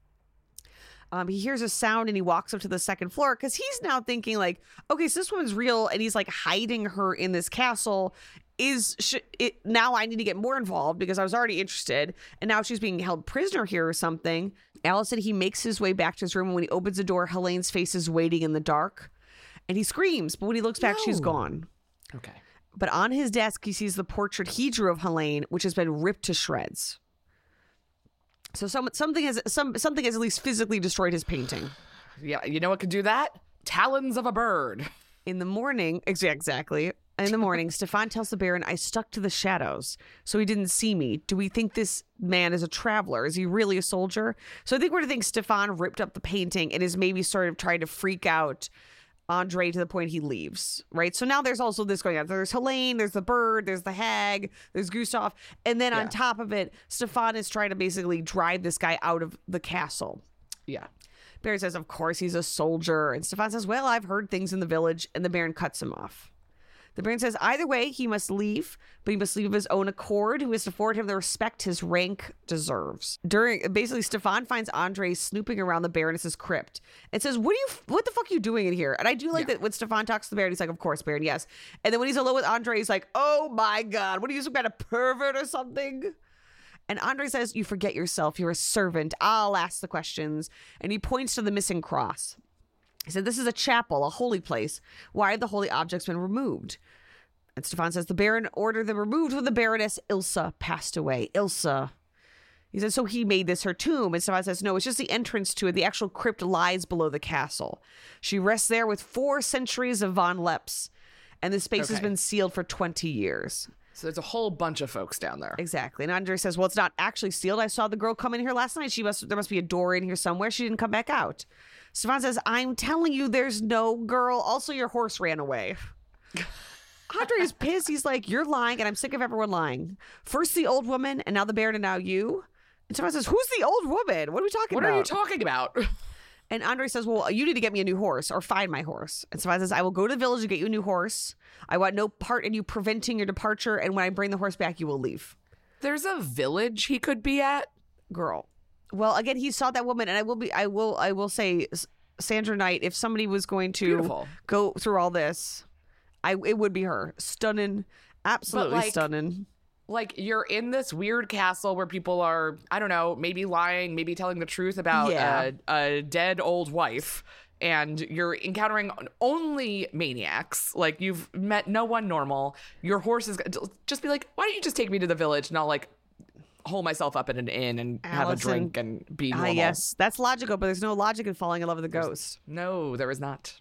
Um, he hears a sound and he walks up to the second floor because he's now thinking like, okay, so this woman's real, and he's like hiding her in this castle. Is sh- it now? I need to get more involved because I was already interested, and now she's being held prisoner here or something. Allison, he makes his way back to his room, and when he opens the door, Helene's face is waiting in the dark, and he screams. But when he looks back, she's No. gone. Okay. But on his desk, he sees the portrait he drew of Helene, which has been ripped to shreds. So some something has some something has at least physically destroyed his painting. Yeah, you know what could do that? Talons of a bird. In the morning, ex- yeah, exactly. In the morning, Stefan tells the Baron, I stuck to the shadows, so he didn't see me. Do we think this man is a traveler? Is he really a soldier? So I think we're to think Stefan ripped up the painting and is maybe sort of trying to freak out Andre to the point he leaves, right? So now there's also this going on. There's Helene, there's the bird, there's the hag, there's Gustav. And then on Yeah. top of it, Stefan is trying to basically drive this guy out of the castle. Yeah. Baron says, of course, he's a soldier. And Stefan says, well, I've heard things in the village. And the Baron cuts him off. The Baron says, either way, he must leave, but he must leave of his own accord, who is to afford him the respect his rank deserves. During, basically, Stefan finds Andre snooping around the Baroness's crypt and says, what are you, what the fuck are you doing in here? And I do like Yeah. that when Stefan talks to the Baron, he's like, of course, Baron, yes. And then when he's alone with Andre, he's like, oh my God, what are you, some kind of pervert or something? And Andre says, you forget yourself. You're a servant. I'll ask the questions. And he points to the missing cross. He said, this is a chapel, a holy place. Why have the holy objects been removed? And Stefan says, the Baron ordered them removed when the Baroness Ilsa passed away. Ilsa. He said, so he made this her tomb. And Stefan says, no, it's just the entrance to it. The actual crypt lies below the castle. She rests there with four centuries of von Lepps. And the space has Okay. been sealed for twenty years. So there's a whole bunch of folks down there. Exactly. And Andre says, well, it's not actually sealed. I saw the girl come in here last night. She must, there must be a door in here somewhere. She didn't come back out. Stefan says, I'm telling you, there's no girl. Also, your horse ran away. Andre is pissed. He's like, you're lying, and I'm sick of everyone lying. First the old woman, and now the Baron, and now you. And Stefan says, who's the old woman? What are we talking What about? are you talking about? And Andre says, well, you need to get me a new horse or find my horse. And Stefan says, I will go to the village and get you a new horse. I want no part in you preventing your departure. And when I bring the horse back, you will leave. There's a village he could be at. Girl. Well, again, he saw that woman, and I will be, I will, I will say, S- Sandra Knight, if somebody was going to Beautiful. go through all this, I it would be her. Stunning. Absolutely like, stunning. Like, you're in this weird castle where people are, I don't know, maybe lying, maybe telling the truth about Yeah. a, a dead old wife, and you're encountering only maniacs. Like, you've met no one normal. Your horse is just be like, why don't you just take me to the village and I'll, like, hole myself up in an inn and have a Allison, drink and be Ah, normal. yes, that's logical, but there's no logic in falling in love with a ghost. No, there is not.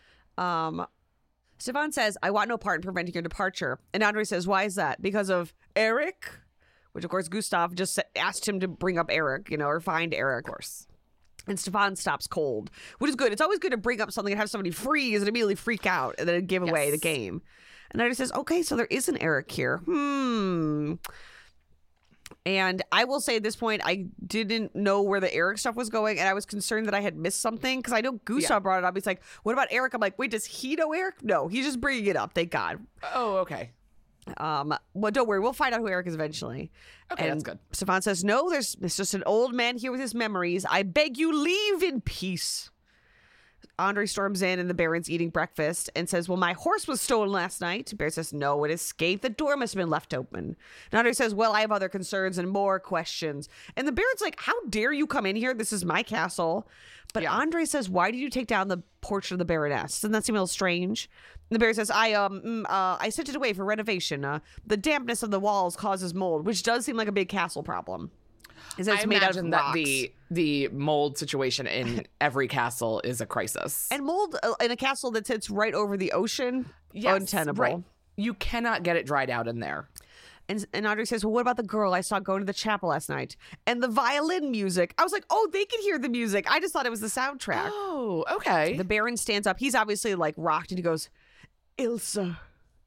Um, Stefan says, I want no part in preventing your departure. And Andre says, why is that? Because of Eric? Which, of course, Gustav just asked him to bring up Eric, you know, or find Eric. Of course. And Stefan stops cold, which is good. It's always good to bring up something and have somebody freeze and immediately freak out and then give away the Yes. game. And Andre says, okay, so there is an Eric here. Hmm. And I will say at this point, I didn't know where the Eric stuff was going, and I was concerned that I had missed something because I know Gustav Yeah. brought it up. He's like, what about Eric? I'm like, wait, does he know Eric? No, he's just bringing it up. Thank God. Oh, okay. Um, well, don't worry, we'll find out who Eric is eventually. Okay, and that's good. Stefan says, no, there's it's just an old man here with his memories. I beg you, leave in peace. Andre storms in and the Baron's eating breakfast and says, well, my horse was stolen last night. Bear says, no, it escaped. The door must have been left open. And Andre says, well, I have other concerns and more questions. And the Baron's like, how dare you come in here? This is my castle. But Yeah. Andre says, why did you take down the portrait of the Baroness? Doesn't that seem a little strange? And the Baron says, I um mm, uh I sent it away for renovation. Uh, the dampness of the walls causes mold, which does seem like a big castle problem. Is that I it's made out of imagine that rocks. the the mold situation in every castle is a crisis. And mold uh, in a castle that sits right over the ocean, Yes, untenable. right. You cannot get it dried out in there. And, and Audrey says, well, what about the girl I saw going to the chapel last night? And the violin music. I was like, oh, they can hear the music. I just thought it was the soundtrack. Oh, okay. The Baron stands up. He's obviously like rocked and he goes, Ilsa.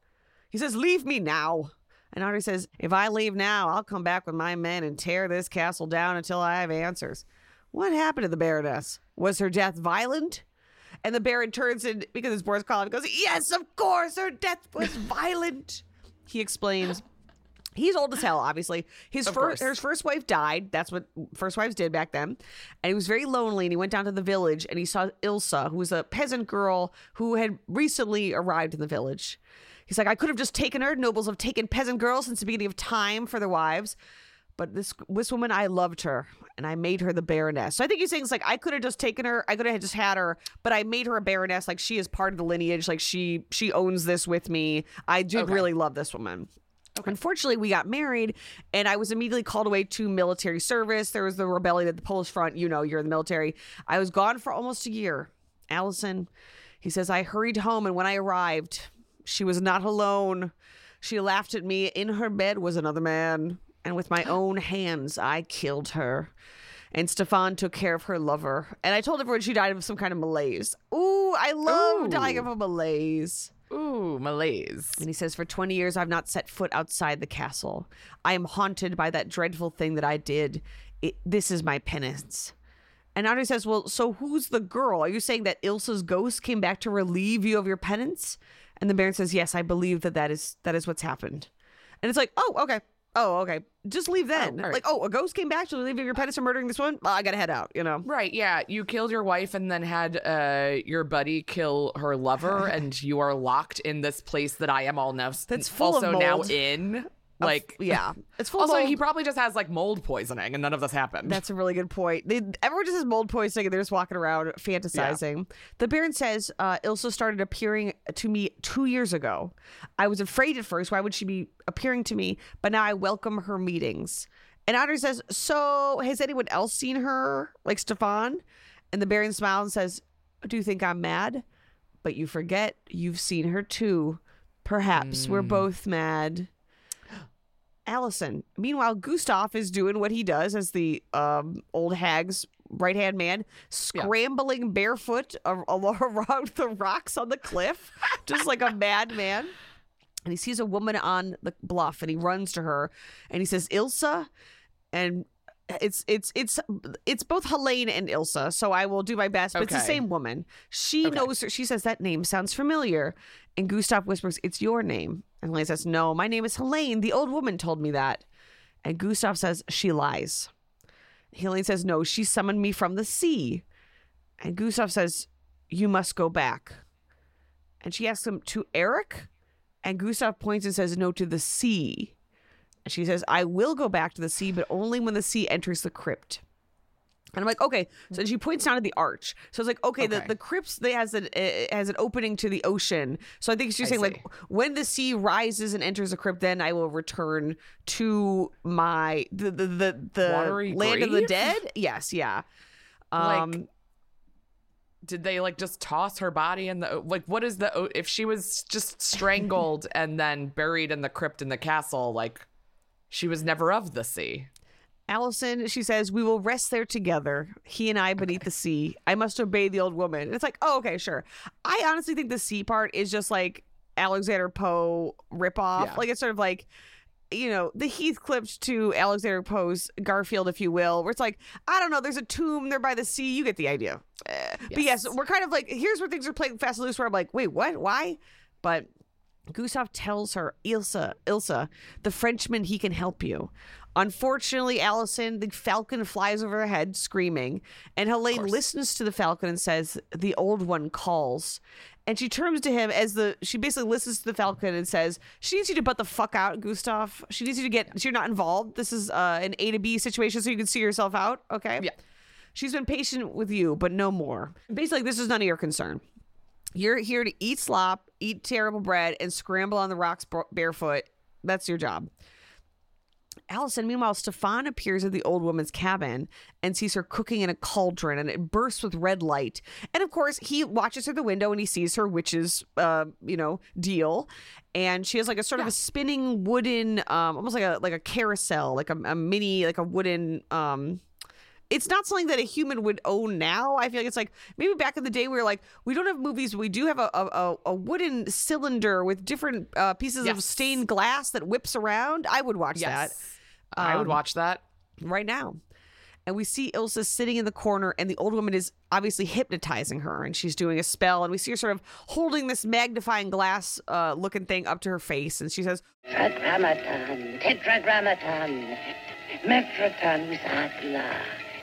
He says, leave me now. And Audrey says, if I leave now, I'll come back with my men and tear this castle down until I have answers. What happened to the Baroness? Was her death violent? And the Baron turns in, because his boy's calling, goes, yes, of course, her death was violent. He explains. He's old as hell, obviously. His Of first, course. his first wife died. That's what first wives did back then. And he was very lonely, and he went down to the village, and he saw Ilsa, who was a peasant girl who had recently arrived in the village. He's like, I could have just taken her. Nobles have taken peasant girls since the beginning of time for their wives. But this this woman, I loved her, and I made her the Baroness. So I think he's saying, it's like, I could have just taken her. I could have just had her, but I made her a Baroness. Like, she is part of the lineage. Like, she she owns this with me. I did Okay. really love this woman. Unfortunately, we got married, and I was immediately called away to military service. There was the rebellion at the Polish front. You know, you're in the military. I was gone for almost a year. Allison, he says, I hurried home, and when I arrived, she was not alone. She laughed at me. In her bed was another man, and with my own hands, I killed her. And Stefan took care of her lover. And I told everyone she died of some kind of malaise. Ooh, I love Ooh. dying of a malaise. Ooh, malaise. And he says, for twenty years, I've not set foot outside the castle. I am haunted by that dreadful thing that I did. It, this is my penance. And Andre says, well, so who's the girl? Are you saying that Ilsa's ghost came back to relieve you of your penance? And the Baron says, yes, I believe that that is, that is what's happened. And it's like, oh, okay. Oh, okay. Just leave then. Oh, all right. Like, oh, a ghost came back to relieve you of your penance for murdering this one? Well, I got to head out, you know? Right, yeah. You killed your wife and then had uh, your buddy kill her lover, and you are locked in this place that I am all now, That's full of also now mold. in. Like, Yeah. It's full also, of he probably just has like mold poisoning, and none of this happened. That's a really good point. They, everyone just has mold poisoning and they're just walking around fantasizing. The Baron says, uh, Ilsa started appearing to me two years ago. I was afraid at first. Why would she be appearing to me? But now I welcome her meetings. And Andre says, so has anyone else seen her? Like Stefan? And the Baron smiles and says, do you think I'm mad? But you forget you've seen her too. Perhaps we're both mad. Allison. Meanwhile, Gustav is doing what he does as the um, old hag's right-hand man, scrambling barefoot a- a- around the rocks on the cliff, just like a madman. And he sees a woman on the bluff, and he runs to her, and he says, Ilsa? And it's it's it's it's both Helene and Ilsa, so I will do my best, but it's the Okay. same woman. She Okay. knows her. She says, that name sounds familiar. And Gustav whispers, it's your name. And Helene says, no, my name is Helene. The old woman told me that. And Gustav says, she lies. Helene says, no, she summoned me from the sea. And Gustav says, you must go back. And she asks him, to Eric? And Gustav points and says, no, to the sea. And she says, I will go back to the sea, but only when the sea enters the crypt. And I'm like, okay. So she points down to the arch. So it's like, okay, the, Okay. the crypt they has an uh, has an opening to the ocean. So I think she's I saying see. like, when the sea rises and enters the crypt, then I will return to my the the the, the Watery land of the grave? dead. Yes, yeah. Like, Um, did they like just toss her body in the like? What is the if she was just strangled and then buried in the crypt in the castle? Like, she was never of the sea. Allison, she says, we will rest there together, he and I beneath the sea. I must obey the old woman. And it's like, oh, okay, sure. I honestly think the sea part is just like Alexander Poe ripoff. Yeah. Like, it's sort of like, you know, the Heathcliff to Alexander Poe's Garfield, if you will, where it's like, I don't know, there's a tomb there by the sea. You get the idea. Uh, But yes, Yes. we're kind of like, here's where things are playing fast and loose, where I'm like, wait, what? Why? But Gustav tells her, Ilsa, Ilsa, the Frenchman, he can help you. Unfortunately, Allison, the falcon flies over her head screaming, and Helene listens to the falcon and says, the old one calls. And she turns to him as the, she basically listens to the falcon and says, she needs you to butt the fuck out, Gustav. She needs you to get, so you're not involved. This is uh, an A to B situation so you can see yourself out, okay? Yeah. She's been patient with you, but no more. Basically, this is none of your concern. You're here to eat slop, eat terrible bread, and scramble on the rocks barefoot. That's your job. Allison, meanwhile, Stefan appears at the old woman's cabin and sees her cooking in a cauldron, and it bursts with red light. And of course, he watches through the window and he sees her witch's, uh, you know, deal. And she has like a sort yeah. of a spinning wooden, um, almost like a like a carousel, like a, a mini, like a wooden. Um, It's not something that a human would own now. I feel like it's like maybe back in the day we were like, we don't have movies, but we do have a a, a wooden cylinder with different uh, pieces yes. of stained glass that whips around. I would watch yes. that. Um, I would watch that. Right now. And we see Ilsa sitting in the corner, and the old woman is obviously hypnotizing her, and she's doing a spell, and we see her sort of holding this magnifying glass uh, looking thing up to her face, and she says, Tetragrammaton, Tetragrammaton, Mephroton with Atla.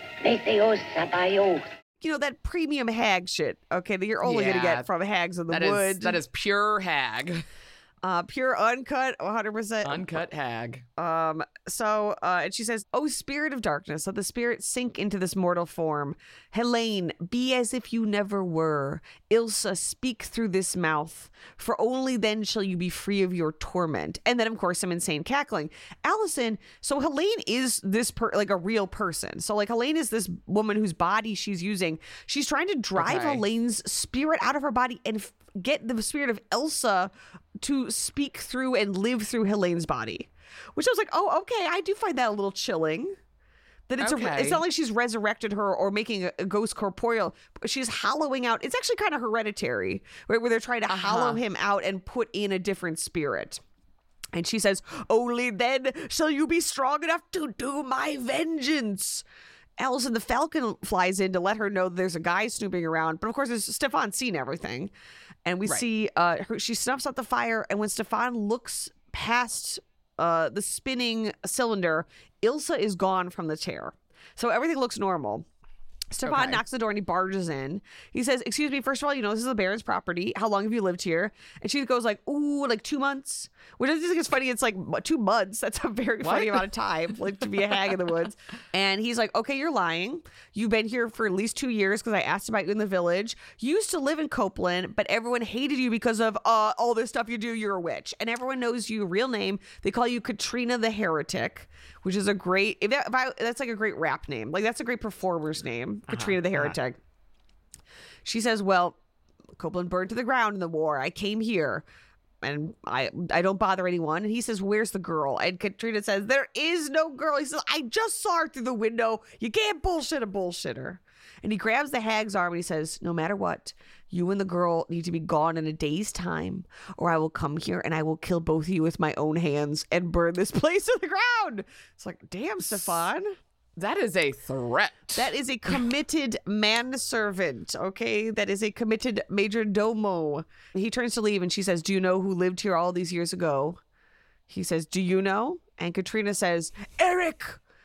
You know, that premium hag shit, okay, that you're only yeah, going to get from hags in the that woods. Is, that is pure hag. Uh, pure uncut, one hundred percent. Uncut hag. Um. So, uh, and she says, "Oh, spirit of darkness, let the spirit sink into this mortal form. Helene, be as if you never were. Ilsa, speak through this mouth, for only then shall you be free of your torment." And then, of course, some insane cackling. Allison, so Helene is this, per- like a real person. So, like, Helene is this woman whose body she's using. She's trying to drive okay. Helene's spirit out of her body and f- get the spirit of Elsa to speak through and live through Helene's body, which I was like, oh, okay, I do find that a little chilling. That it's okay. a, it's not like she's resurrected her or making a, a ghost corporeal, but she's hollowing out. It's actually kind of hereditary, right? Where they're trying to uh-huh. hollow him out and put in a different spirit. And she says, only then shall you be strong enough to do my vengeance. Allison the Falcon flies in to let her know there's a guy snooping around. But of course, Stefan's seen everything. And we right. see uh, her, she snuffs out the fire. And when Stefan looks past uh, the spinning cylinder, Ilsa is gone from the chair. So everything looks normal. Stefan okay. knocks on the door and he barges in. He says, excuse me, first of all, you know, this is the Baron's property. How long have you lived here? And she goes like, ooh, like two months. Which I just think is funny. It's like two months. That's a very what? funny amount of time like to be a hag in the woods. And he's like, okay, you're lying. You've been here for at least two years because I asked about you in the village. You used to live in Copeland, but everyone hated you because of uh, all this stuff you do. You're a witch. And everyone knows you, real name. They call you Katrina the Heretic, which is a great, if that, if I, that's like a great rap name. Like that's a great performer's name. Katrina uh-huh, the Heretic. Uh-huh. She says, well, Copeland burned to the ground in the war. I came here and I I don't bother anyone. And he says, where's the girl? And Katrina says, there is no girl. He says, I just saw her through the window. You can't bullshit a bullshitter. And he grabs the hag's arm and he says, no matter what, you and the girl need to be gone in a day's time, or I will come here and I will kill both of you with my own hands and burn this place to the ground. It's like, damn, Stefan. That is a threat. That is a committed manservant, okay? That is a committed major domo. He turns to leave and she says, do you know who lived here all these years ago? He says, do you know? And Katrina says, Eric.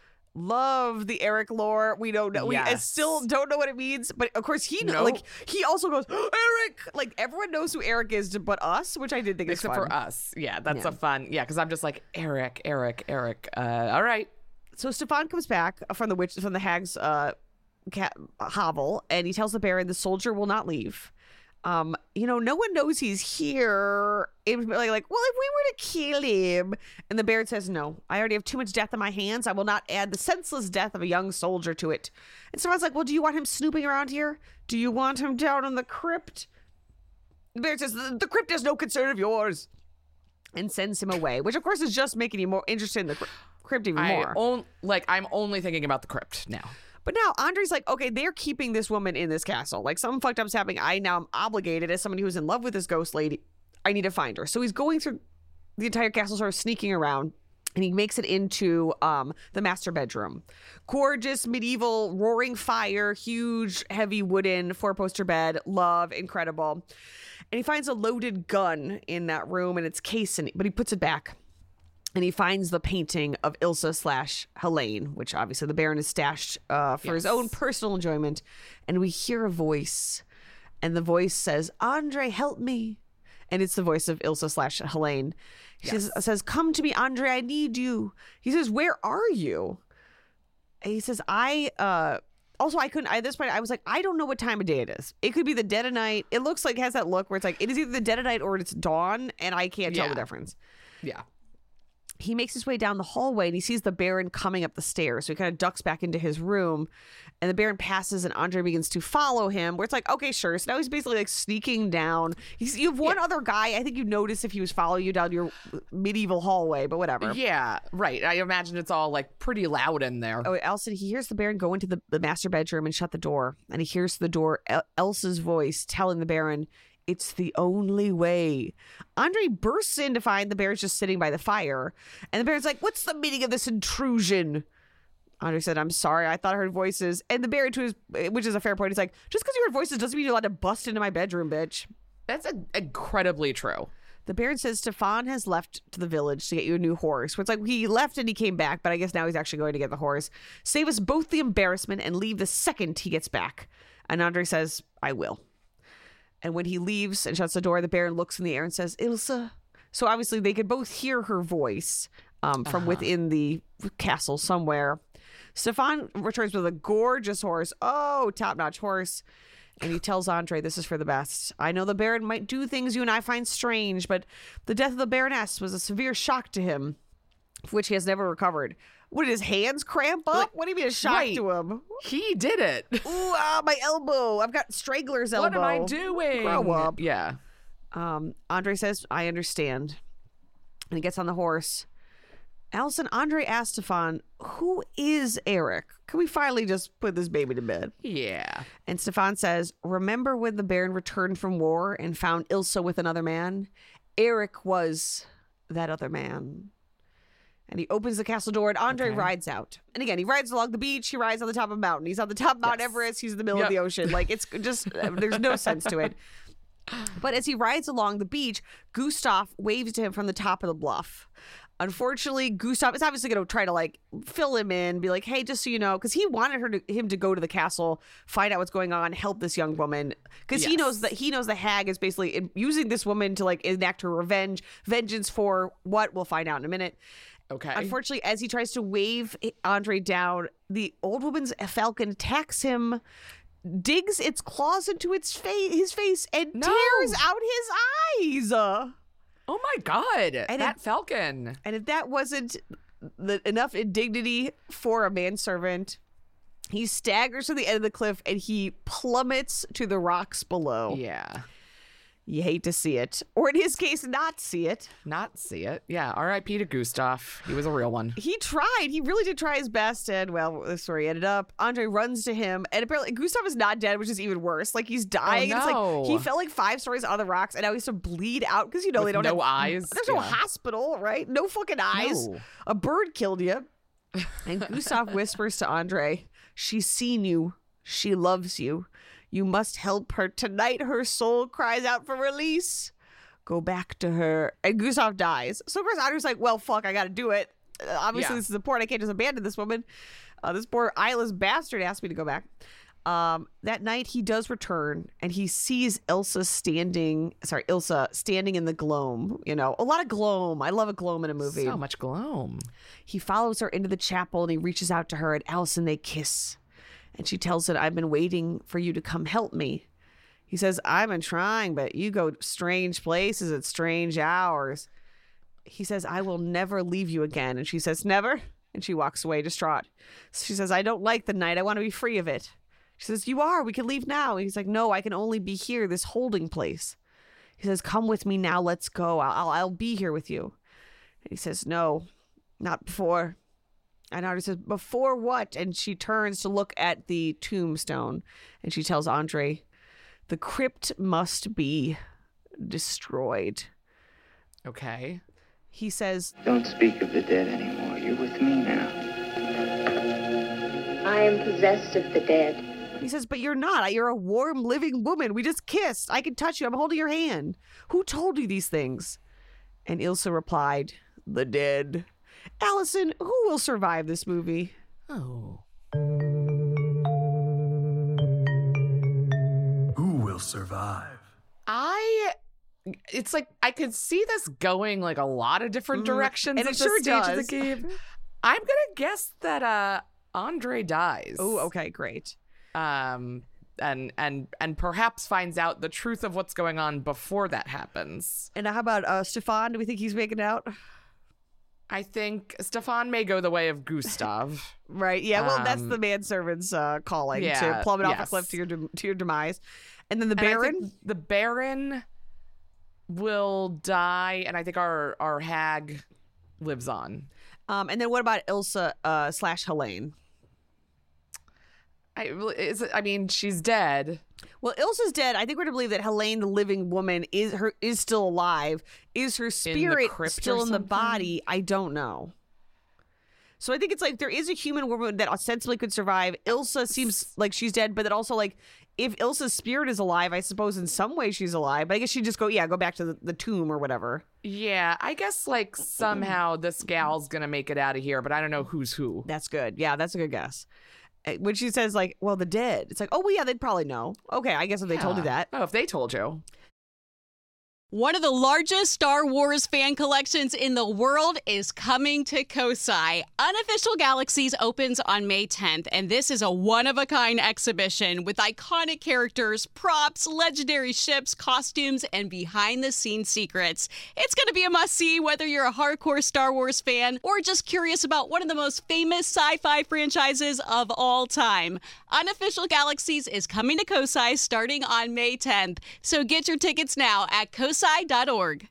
Love the Eric lore. We don't know. Yes. We still don't know what it means, but of course he nope. like he also goes, Eric. Like everyone knows who Eric is, but us, which I did think except is fun. for us. Yeah, that's yeah. a fun. Yeah, because I'm just like Eric, Eric, Eric. Uh, all right. So Stefan comes back from the witch from the hag's uh, cat, hovel, and he tells the Baron the soldier will not leave. Um, you know, no one knows he's here. It was like, like, well, if we were to kill him, and the Baron says, no, I already have too much death in my hands. I will not add the senseless death of a young soldier to it. And Stefan's like, well, do you want him snooping around here? Do you want him down in the crypt? The Baron says, the, the crypt is no concern of yours, and sends him away, which of course is just making you more interested in the crypt. Crypt even more. I on, like I'm only thinking about the crypt now. But now Andre's like, okay, they're keeping this woman in this castle. Like something fucked up's happening. I now am obligated as somebody who's in love with this ghost lady. I need to find her. So he's going through the entire castle, sort of sneaking around, and he makes it into um, the master bedroom. Gorgeous medieval roaring fire, huge heavy wooden four poster bed. Love, incredible. And he finds a loaded gun in that room and its case, and, but he puts it back. And he finds the painting of Ilsa slash Helene, which obviously the Baron has stashed uh, for yes. his own personal enjoyment. And we hear a voice, and the voice says, Andre, help me. And it's the voice of Ilsa slash Helene. She yes. says, says, come to me, Andre, I need you. He says, where are you? And he says, I, uh, also, I couldn't, at this point, I was like, I don't know what time of day it is. It could be the dead of night. It looks like, it has that look where it's like, it is either the dead of night or it's dawn, and I can't tell yeah. the difference. Yeah. He makes his way down the hallway and he sees the Baron coming up the stairs. So he kind of ducks back into his room, and the Baron passes and Andre begins to follow him, where it's like, okay, sure. So now he's basically like sneaking down. He's, you have one yeah. other guy. I think you notice if he was following you down your medieval hallway, but whatever. Yeah, right. I imagine it's all like pretty loud in there. Oh, Elsa, he hears the Baron go into the, the master bedroom and shut the door. And he hears the door, El- Elsa's voice telling the Baron, it's the only way. Andre bursts in to find the Baron's just sitting by the fire. And the Baron's like, what's the meaning of this intrusion? Andre said, I'm sorry. I thought I heard voices. And the Baron, to his, which is a fair point, he's like, just because you heard voices doesn't mean you're allowed to bust into my bedroom, bitch. That's a- incredibly true. The Baron says Stefan has left to the village to get you a new horse. Where it's like he left and he came back, but I guess now he's actually going to get the horse. Save us both the embarrassment and leave the second he gets back. And Andre says, I will. And when he leaves and shuts the door, the Baron looks in the air and says, Ilsa. So obviously they could both hear her voice um, from uh-huh. within the castle somewhere. Stefan returns with a gorgeous horse. Oh, top-notch horse. And he tells Andre, this is for the best. I know the Baron might do things you and I find strange, but the death of the Baroness was a severe shock to him, for which he has never recovered. What, did his hands cramp up? Like, what do you mean a shock right. to him? He did it. Ooh, ah, my elbow. I've got Strangler's elbow. What am I doing? Grow up. Yeah. Um, Andre says, I understand. And he gets on the horse. Allison, Andre asked Stefan, who is Eric? Can we finally just put this baby to bed? Yeah. And Stefan says, remember when the Baron returned from war and found Ilsa with another man? Eric was that other man. And he opens the castle door, and Andre okay. rides out. And again, he rides along the beach. He rides on the top of a mountain. He's on the top of Mount yes. Everest. He's in the middle yep. of the ocean. Like, it's just, there's no sense to it. But as he rides along the beach, Gustav waves to him from the top of the bluff. Unfortunately, Gustav is obviously going to try to, like, fill him in, be like, hey, just so you know, because he wanted her to, him to go to the castle, find out what's going on, help this young woman. Because yes. he knows that he knows the hag is basically in, using this woman to, like, enact her revenge. Vengeance for what? We'll find out in a minute. Okay. Unfortunately, as he tries to wave Andre down, the old woman's falcon attacks him, digs its claws into its face, his face, and no. tears out his eyes. Oh my God! And that if, falcon. And if that wasn't the, enough indignity for a manservant, he staggers to the end of the cliff and he plummets to the rocks below. Yeah. You hate to see it. Or in his case, not see it. Not see it. Yeah. R I P to Gustav. He was a real one. He tried. He really did try his best. And, well, this is where he ended up. Andre runs to him. And apparently, Gustav is not dead, which is even worse. Like, he's dying. Oh, no. It's like he fell like five stories on the rocks. And now he's to bleed out because, you know, With they don't no have eyes. There's yeah. no hospital, right? No fucking eyes. No. A bird killed you. And Gustav whispers to Andre, she's seen you. She loves you. You must help her. Tonight her soul cries out for release. Go back to her. And Gustav dies. So of course Andre's like, well, fuck, I gotta do it. Uh, obviously, yeah. this is important. I can't just abandon this woman. Uh, this poor eyeless bastard asked me to go back. Um, that night he does return and he sees Ilsa standing, sorry, Ilsa standing in the gloam. You know, a lot of gloam. I love a gloam in a movie. So much gloam. He follows her into the chapel and he reaches out to her, and Allison, they kiss. And she tells him, I've been waiting for you to come help me. He says, I've been trying, but you go strange places at strange hours. He says, I will never leave you again. And she says, never? And she walks away distraught. She says, I don't like the night. I want to be free of it. She says, you are. We can leave now. And he's like, no, I can only be here, this holding place. He says, come with me now. Let's go. I'll, I'll, I'll be here with you. And he says, no, not before. And Andre says, before what? And she turns to look at the tombstone. And she tells Andre, the crypt must be destroyed. Okay. He says, don't speak of the dead anymore. You're with me now. I am possessed of the dead. He says, but you're not. You're a warm, living woman. We just kissed. I can touch you. I'm holding your hand. Who told you these things? And Ilsa replied, the dead. Allison, who will survive this movie? Oh. Who will survive? I it's like I could see this going like a lot of different directions and at it this sure stage does. of the game. I'm gonna guess that uh Andre dies. Oh, okay, great. Um and and and perhaps finds out the truth of what's going on before that happens. And how about uh, Stefan? Do we think he's making out? I think Stefan may go the way of Gustav. Right. Yeah. Well, that's Um, the manservant's uh, calling yeah, to plummet off a yes. cliff to your dem- to your demise. And then the And I Baron. think the Baron will die, and I think our our hag lives on. Um, and then what about Ilsa uh, slash Helene? I is it, I mean, she's dead. Well, Ilsa's dead. I think we're to believe that Helene, the living woman, is her is still alive. Is her spirit crypt or still in the something? body? I don't know. So I think it's like there is a human woman that ostensibly could survive. Ilsa seems like she's dead, but then also like if Ilsa's spirit is alive, I suppose in some way she's alive. But I guess she just go yeah go back to the, the tomb or whatever. Yeah, I guess like somehow this gal's gonna make it out of here, but I don't know who's who. That's good. Yeah, that's a good guess. Uh, When she says like, well, the dead, it's like, oh well, yeah, they'd probably know. Okay, I guess if they told you Yeah. that. Oh, if they told you. One of the largest Star Wars fan collections in the world is coming to Kosai. Unofficial Galaxies opens on May tenth, and this is a one-of-a-kind exhibition with iconic characters, props, legendary ships, costumes, and behind-the-scenes secrets. It's going to be a must-see whether you're a hardcore Star Wars fan or just curious about one of the most famous sci-fi franchises of all time. Unofficial Galaxies is coming to Kosai starting on May tenth, so get your tickets now at kosai dot org.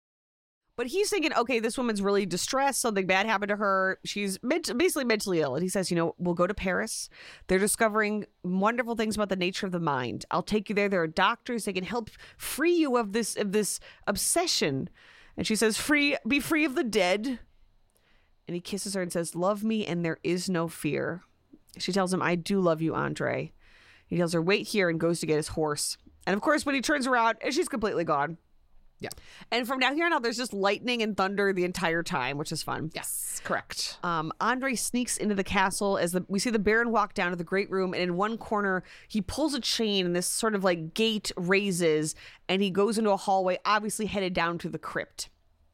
But he's thinking, okay, this woman's really distressed. Something bad happened to her. She's ment- basically mentally ill. And he says, you know, we'll go to Paris. They're discovering wonderful things about the nature of the mind. I'll take you there. There are doctors. They can help free you of this of this obsession. And she says, free, be free of the dead. And he kisses her and says, love me and there is no fear. She tells him, I do love you, Andre. He tells her, wait here, and goes to get his horse. And of course, when he turns around, she's completely gone. Yeah. And from down here on out, there's just lightning and thunder the entire time, which is fun. Yes, correct. Um, Andre sneaks into the castle as the, we see the Baron walk down to the great room, and in one corner, he pulls a chain, and this sort of like gate raises, and he goes into a hallway, obviously headed down to the crypt.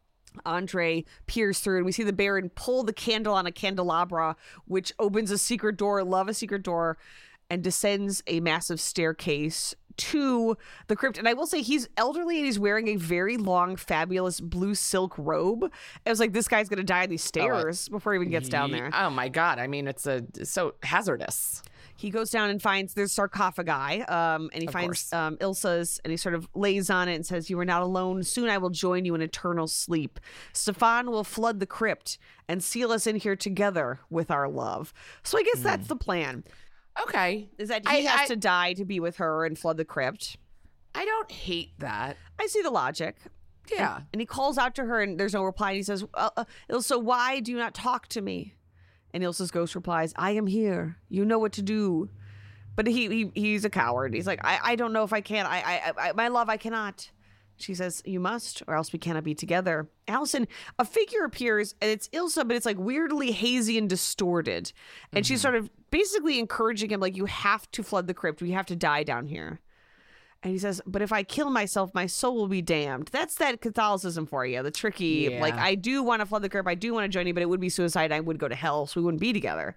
Andre peers through, and we see the Baron pull the candle on a candelabra, which opens a secret door, love a secret door, and descends a massive staircase to the crypt. And I will say he's elderly and he's wearing a very long, fabulous blue silk robe. I was like, this guy's going to die on these stairs before he even gets down there. Oh my God. I mean, it's a it's so hazardous. He goes down and finds there's sarcophagi, um, and he Of finds course. um, Ilsa's, and he sort of lays on it and says, you are not alone. Soon I will join you in eternal sleep. Stefan will flood the crypt and seal us in here together with our love. So I guess that's the plan. Okay. Is that he I- has I- to die to be with her and flood the crypt. I don't hate that. I see the logic. Yeah. And, and he calls out to her, and there's no reply. And he says, uh, uh, Ilsa, why do you not talk to me? And Ilsa's ghost replies, I am here. You know what to do. But he, he he's a coward. He's like, I, I don't know if I can. I, I, I, my love, I cannot. She says, you must, or else we cannot be together. Allison, a figure appears, and it's Ilsa, but it's like weirdly hazy and distorted. And she's sort of basically encouraging him, like, you have to flood the crypt. We have to die down here. And he says, but if I kill myself, my soul will be damned. That's that Catholicism for you. The tricky, Yeah. like, I do want to flood the crypt. I do want to join you, but it would be suicide. I would go to hell, so we wouldn't be together.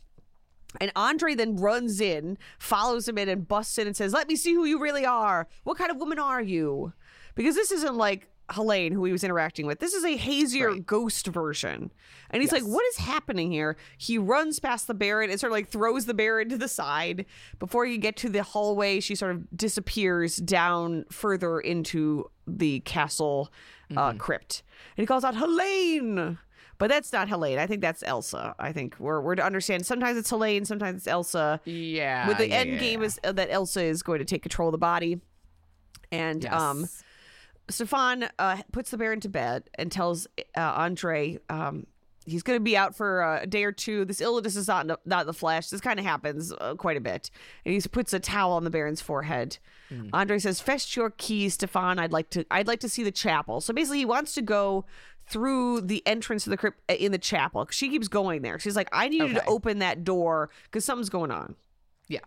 And Andre then runs in, follows him in, and busts in and says, let me see who you really are. What kind of woman are you? Because this isn't like Helene, who he was interacting with. This is a hazier Right. ghost version. And he's Yes. like, what is happening here? He runs past the Baron and sort of like throws the Baron to the side. Before you get to the hallway, she sort of disappears down further into the castle uh, crypt. And he calls out, Helene! But that's not Helene. I think that's Elsa. I think we're we're to understand sometimes it's Helene, sometimes it's Elsa. Yeah. With the yeah, end yeah, game yeah. is uh, that Elsa is going to take control of the body. And Yes. um Stefan uh, puts the Baron to bed and tells uh, Andre um, he's going to be out for a day or two. This illness is not in the, not in the flesh. This kind of happens uh, quite a bit. And he puts a towel on the Baron's forehead. Mm. Andre says, "Fetch your keys, Stefan. I'd like to. I'd like to see the chapel." So basically, he wants to go through the entrance to the crypt in the chapel. She keeps going there. She's like, "I need okay. you to open that door because something's going on." Yeah.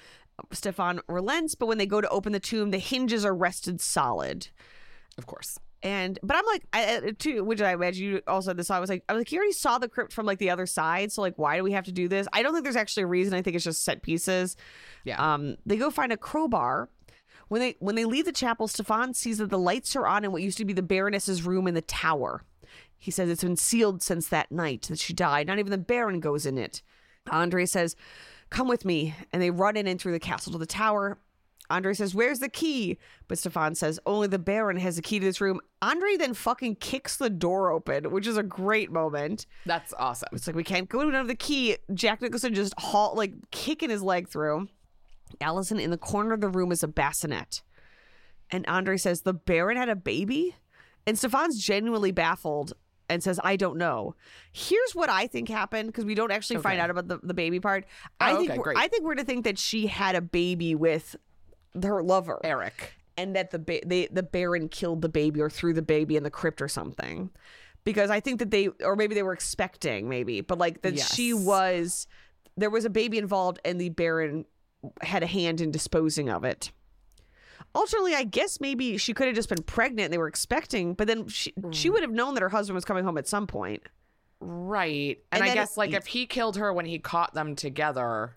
Stefan relents, but when they go to open the tomb, the hinges are rested solid. Of course. And but I'm like, I, too, which I imagine you also had this. I was like, I was like, you already saw the crypt from like the other side, so like, why do we have to do this? I don't think there's actually a reason. I think it's just set pieces. Yeah. Um, they go find a crowbar. When they when they leave the chapel, Stefan sees that the lights are on in what used to be the Baroness's room in the tower. He says it's been sealed since that night that she died. Not even the Baron goes in it. Andre says, "Come with me," and they run in and through the castle to the tower. Andre says, "Where's the key?" But Stefan says, "Only the Baron has the key to this room." Andre then fucking kicks the door open, which is a great moment. That's awesome. It's like, we can't go without the key. Jack Nicholson just halt, like kicking his leg through. Allison, in the corner of the room is a bassinet. And Andre says, "The Baron had a baby?" And Stefan's genuinely baffled and says, "I don't know." Here's what I think happened, because we don't actually okay. find out about the, the baby part. Oh, I think okay, we're, great. I think we're to think that she had a baby with her lover, Eric, and that the ba- they, the Baron killed the baby or threw the baby in the crypt or something, because I think that they, or maybe they were expecting, maybe, but like that yes. she was, there was a baby involved, and the Baron had a hand in disposing of it. Ultimately, I guess maybe she could have just been pregnant and they were expecting, but then she she would have known that her husband was coming home at some point, right? And, and I guess like if he killed her when he caught them together,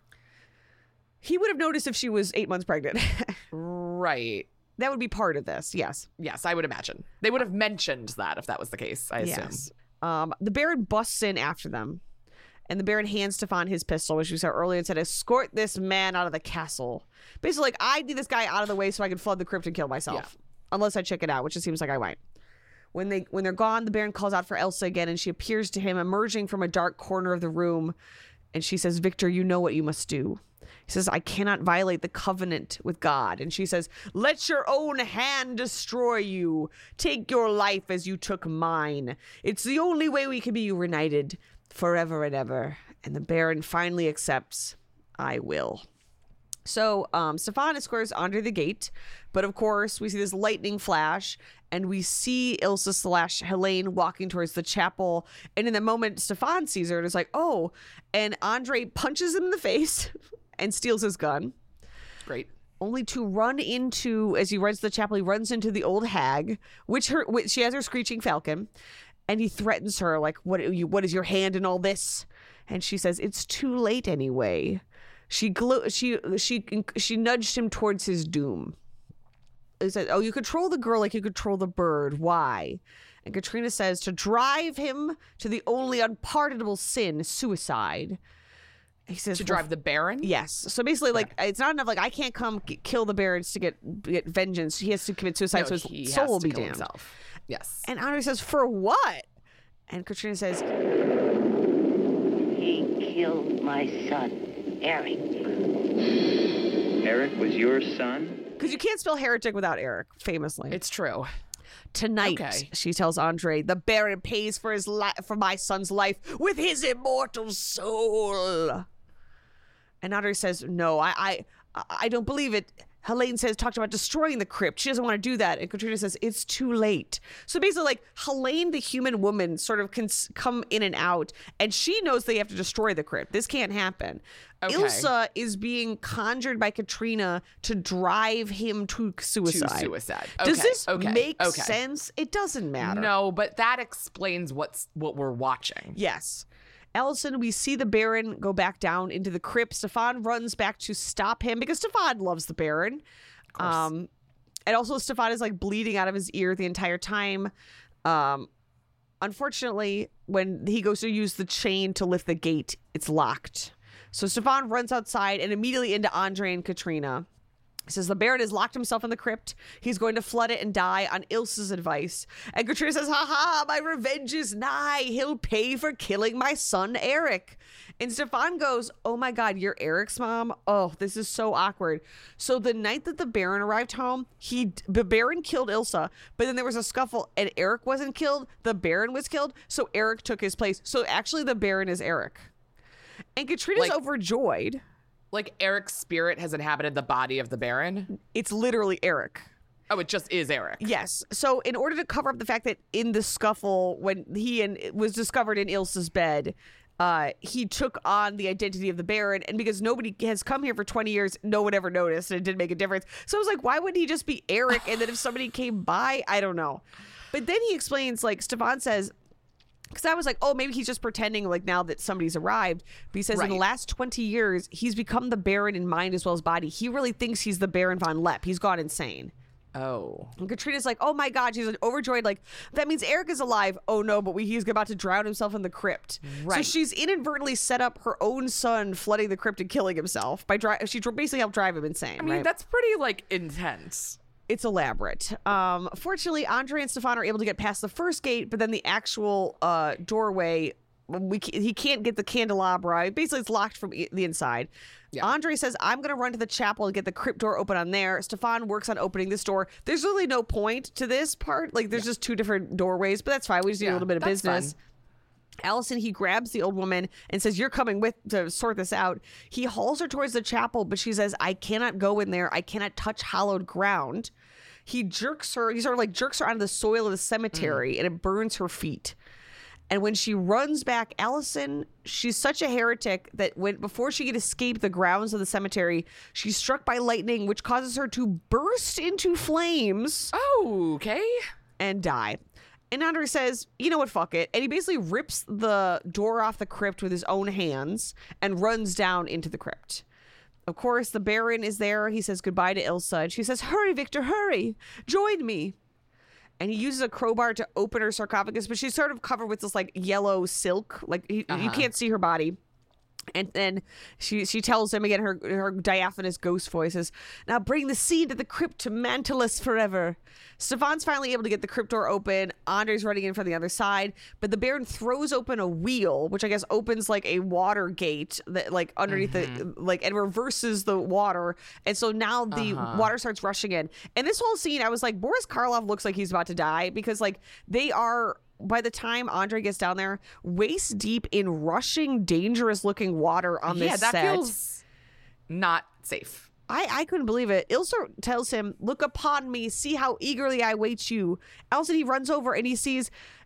he would have noticed if she was eight months pregnant. Right. That would be part of this. Yes. Yes, I would imagine. They would have mentioned that if that was the case, I assume. Yes. Um, the Baron busts in after them, and the Baron hands Stefan his pistol, which we saw earlier, and said, "Escort this man out of the castle." Basically, like, I need this guy out of the way so I can flood the crypt and kill myself. Yeah. Unless I check it out, which it seems like I might. When, they, when they're gone, the Baron calls out for Elsa again, and she appears to him emerging from a dark corner of the room. And she says, "Victor, you know what you must do." He says, "I cannot violate the covenant with God." And she says, "Let your own hand destroy you. Take your life as you took mine. It's the only way we can be reunited forever and ever." And the Baron finally accepts, "I will." So um, Stefan escorts Andre the gate, but of course we see this lightning flash, and we see Ilsa slash Helene walking towards the chapel, and in the moment Stefan sees her and is like, "Oh," and Andre punches him in the face and steals his gun. Great. Only to run into, as he runs to the chapel, he runs into the old hag, which her which she has her screeching falcon, and he threatens her like, "What you? What is your hand in all this?" And she says, "It's too late anyway." She glo- she she she nudged him towards his doom. He said, "Oh, you control the girl like you control the bird. Why?" And Katrina says, "To drive him to the only unpardonable sin, suicide." He says, to drive the Baron? Yes. So basically, like, okay. It's not enough. Like, I can't come k- kill the Barons to get get vengeance. He has to commit suicide, no, so he his soul has will to be kill damned. Himself. Yes. And Andre says, "For what?" And Katrina says, "He killed my son, Eric." Eric was your son? Because you can't spell heretic without Eric, famously. It's true. Tonight, okay. she tells Andre, "The Baron pays for his li- for my son's life with his immortal soul." And Andre says, "No, I, I, I don't believe it." Helene says, talked about destroying the crypt. She doesn't want to do that. And Katrina says, "It's too late." So basically, like, Helene, the human woman, sort of can come in and out, and she knows they have to destroy the crypt. This can't happen. Okay. Ilsa is being conjured by Katrina to drive him to suicide. To suicide. Does Okay, this okay, make okay. sense? It doesn't matter. No, but that explains what's what we're watching. Yes. Allison, we see the Baron go back down into the crypt. Stefan runs back to stop him because Stefan loves the Baron. Of course. Um, and also Stefan is like bleeding out of his ear the entire time. Um, unfortunately, when he goes to use the chain to lift the gate, it's locked. So Stefan runs outside and immediately into Andre and Katrina. says the Baron has locked himself in the crypt. He's going to flood it and die on Ilsa's advice. And Katrina says, ha ha, my revenge is nigh. He'll pay for killing my son, Eric. And Stefan goes, oh my God, you're Eric's mom? Oh, this is so awkward. So the night that the Baron arrived home, he the Baron killed Ilsa, but then there was a scuffle and Eric wasn't killed. The Baron was killed, so Eric took his place. So actually the Baron is Eric. And Katrina's Like- overjoyed. Like Eric's spirit has inhabited the body of the Baron. It's literally Eric. Oh, it just is Eric. Yes. So in order to cover up the fact that in the scuffle, when he and was discovered in Ilsa's bed, uh, he took on the identity of the Baron. And because nobody has come here for twenty years, no one ever noticed. And it didn't make a difference. So I was like, why wouldn't he just be Eric? And then if somebody came by, I don't know. But then he explains, like Stefan says, because I was like, oh, maybe he's just pretending like now that somebody's arrived. But he says in the Right. last twenty years, he's become the Baron in mind as well as body. He really thinks he's the Baron von Lepp. He's gone insane. Oh. And Katrina's like, oh my God, she's overjoyed. Like, that means Eric is alive. Oh no, but we, he's about to drown himself in the crypt. So Right. she's inadvertently set up her own son flooding the crypt and killing himself by dri- she dr- basically helped drive him insane. I mean, right? that's pretty, like, intense. It's elaborate. Um, fortunately, Andre and Stefan are able to get past the first gate, but then the actual uh, doorway, we ca- he can't get the candelabra. Basically, it's locked from i- the inside. Yeah. Andre says, I'm going to run to the chapel and get the crypt door open on there. Stefan works on opening this door. There's really no point to this part. Like, there's just two different doorways, but that's fine. We just need a Yeah, little bit of that's business. fun. Allison, he grabs the old woman and says, you're coming with to sort this out. He hauls her towards the chapel, but she says, I cannot go in there. I cannot touch hallowed ground. He jerks her, he sort of like jerks her onto the soil of the cemetery and it burns her feet. And when she runs back, Allison, she's such a heretic that when before she could escape the grounds of the cemetery, she's struck by lightning, which causes her to burst into flames Oh, okay. and die. And Andre says, you know what, fuck it. And he basically rips the door off the crypt with his own hands and runs down into the crypt. Of course, the Baron is there. He says goodbye to Ilsa. And she says, hurry, Victor, hurry. Join me. And he uses a crowbar to open her sarcophagus, but she's sort of covered with this like yellow silk. Like he, Uh-huh. you can't see her body. And then she she tells him again, her her diaphanous ghost voices, now bring the seed to the crypt to mantle us forever. Stefan's finally able to get the crypt door open. Andre's running in from the other side, but the Baron throws open a wheel, which I guess opens like a water gate that like underneath the like and reverses the water. And so now the Uh-huh. water starts rushing in. And this whole scene, I was like, Boris Karloff looks like he's about to die because like they are. By the time Andre gets down there, waist deep in rushing, dangerous looking water on this Yeah, that set. feels not safe. I, I couldn't believe it. Ilsa tells him, look upon me, see how eagerly I wait you. Elsa, he runs over and he sees,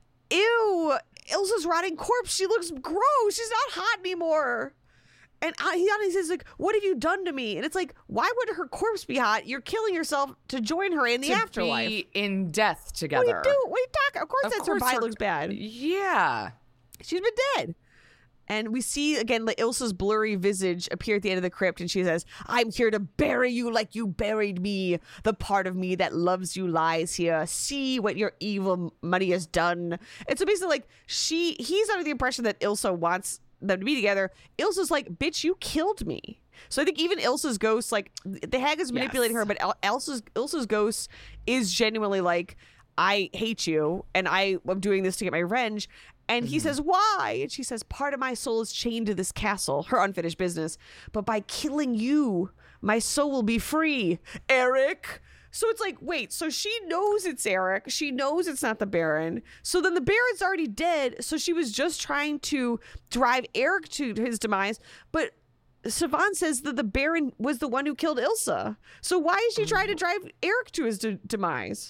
ew, Ilsa's rotting corpse. She looks gross. She's not hot anymore. And I, he he says, like, what have you done to me? And it's like, why would her corpse be hot? You're killing yourself to join her in the to afterlife. be in death What together. do you do? What are you talking? Of course, Of that's course her body her- looks bad. Yeah. She's been dead. And we see again like Ilsa's blurry visage appear at the end of the crypt, and she says, I'm here to bury you like you buried me. The part of me that loves you lies here. See what your evil money has done. And so basically, like, she he's under the impression that Ilsa wants them to be together. Ilsa's like, bitch, you killed me. So I think even Ilsa's ghost, like, the hag is manipulating Yes. her, but El- Ilsa's Ilsa's ghost is genuinely like, I hate you, and I am doing this to get my revenge. And he says, why? And she says, part of my soul is chained to this castle, her unfinished business. But by killing you, my soul will be free. Eric. So it's like, wait, so she knows it's Eric. She knows it's not the Baron. So then the Baron's already dead. So she was just trying to drive Eric to his demise. But Stefan says that the Baron was the one who killed Ilsa. So why is she trying to drive Eric to his de- demise?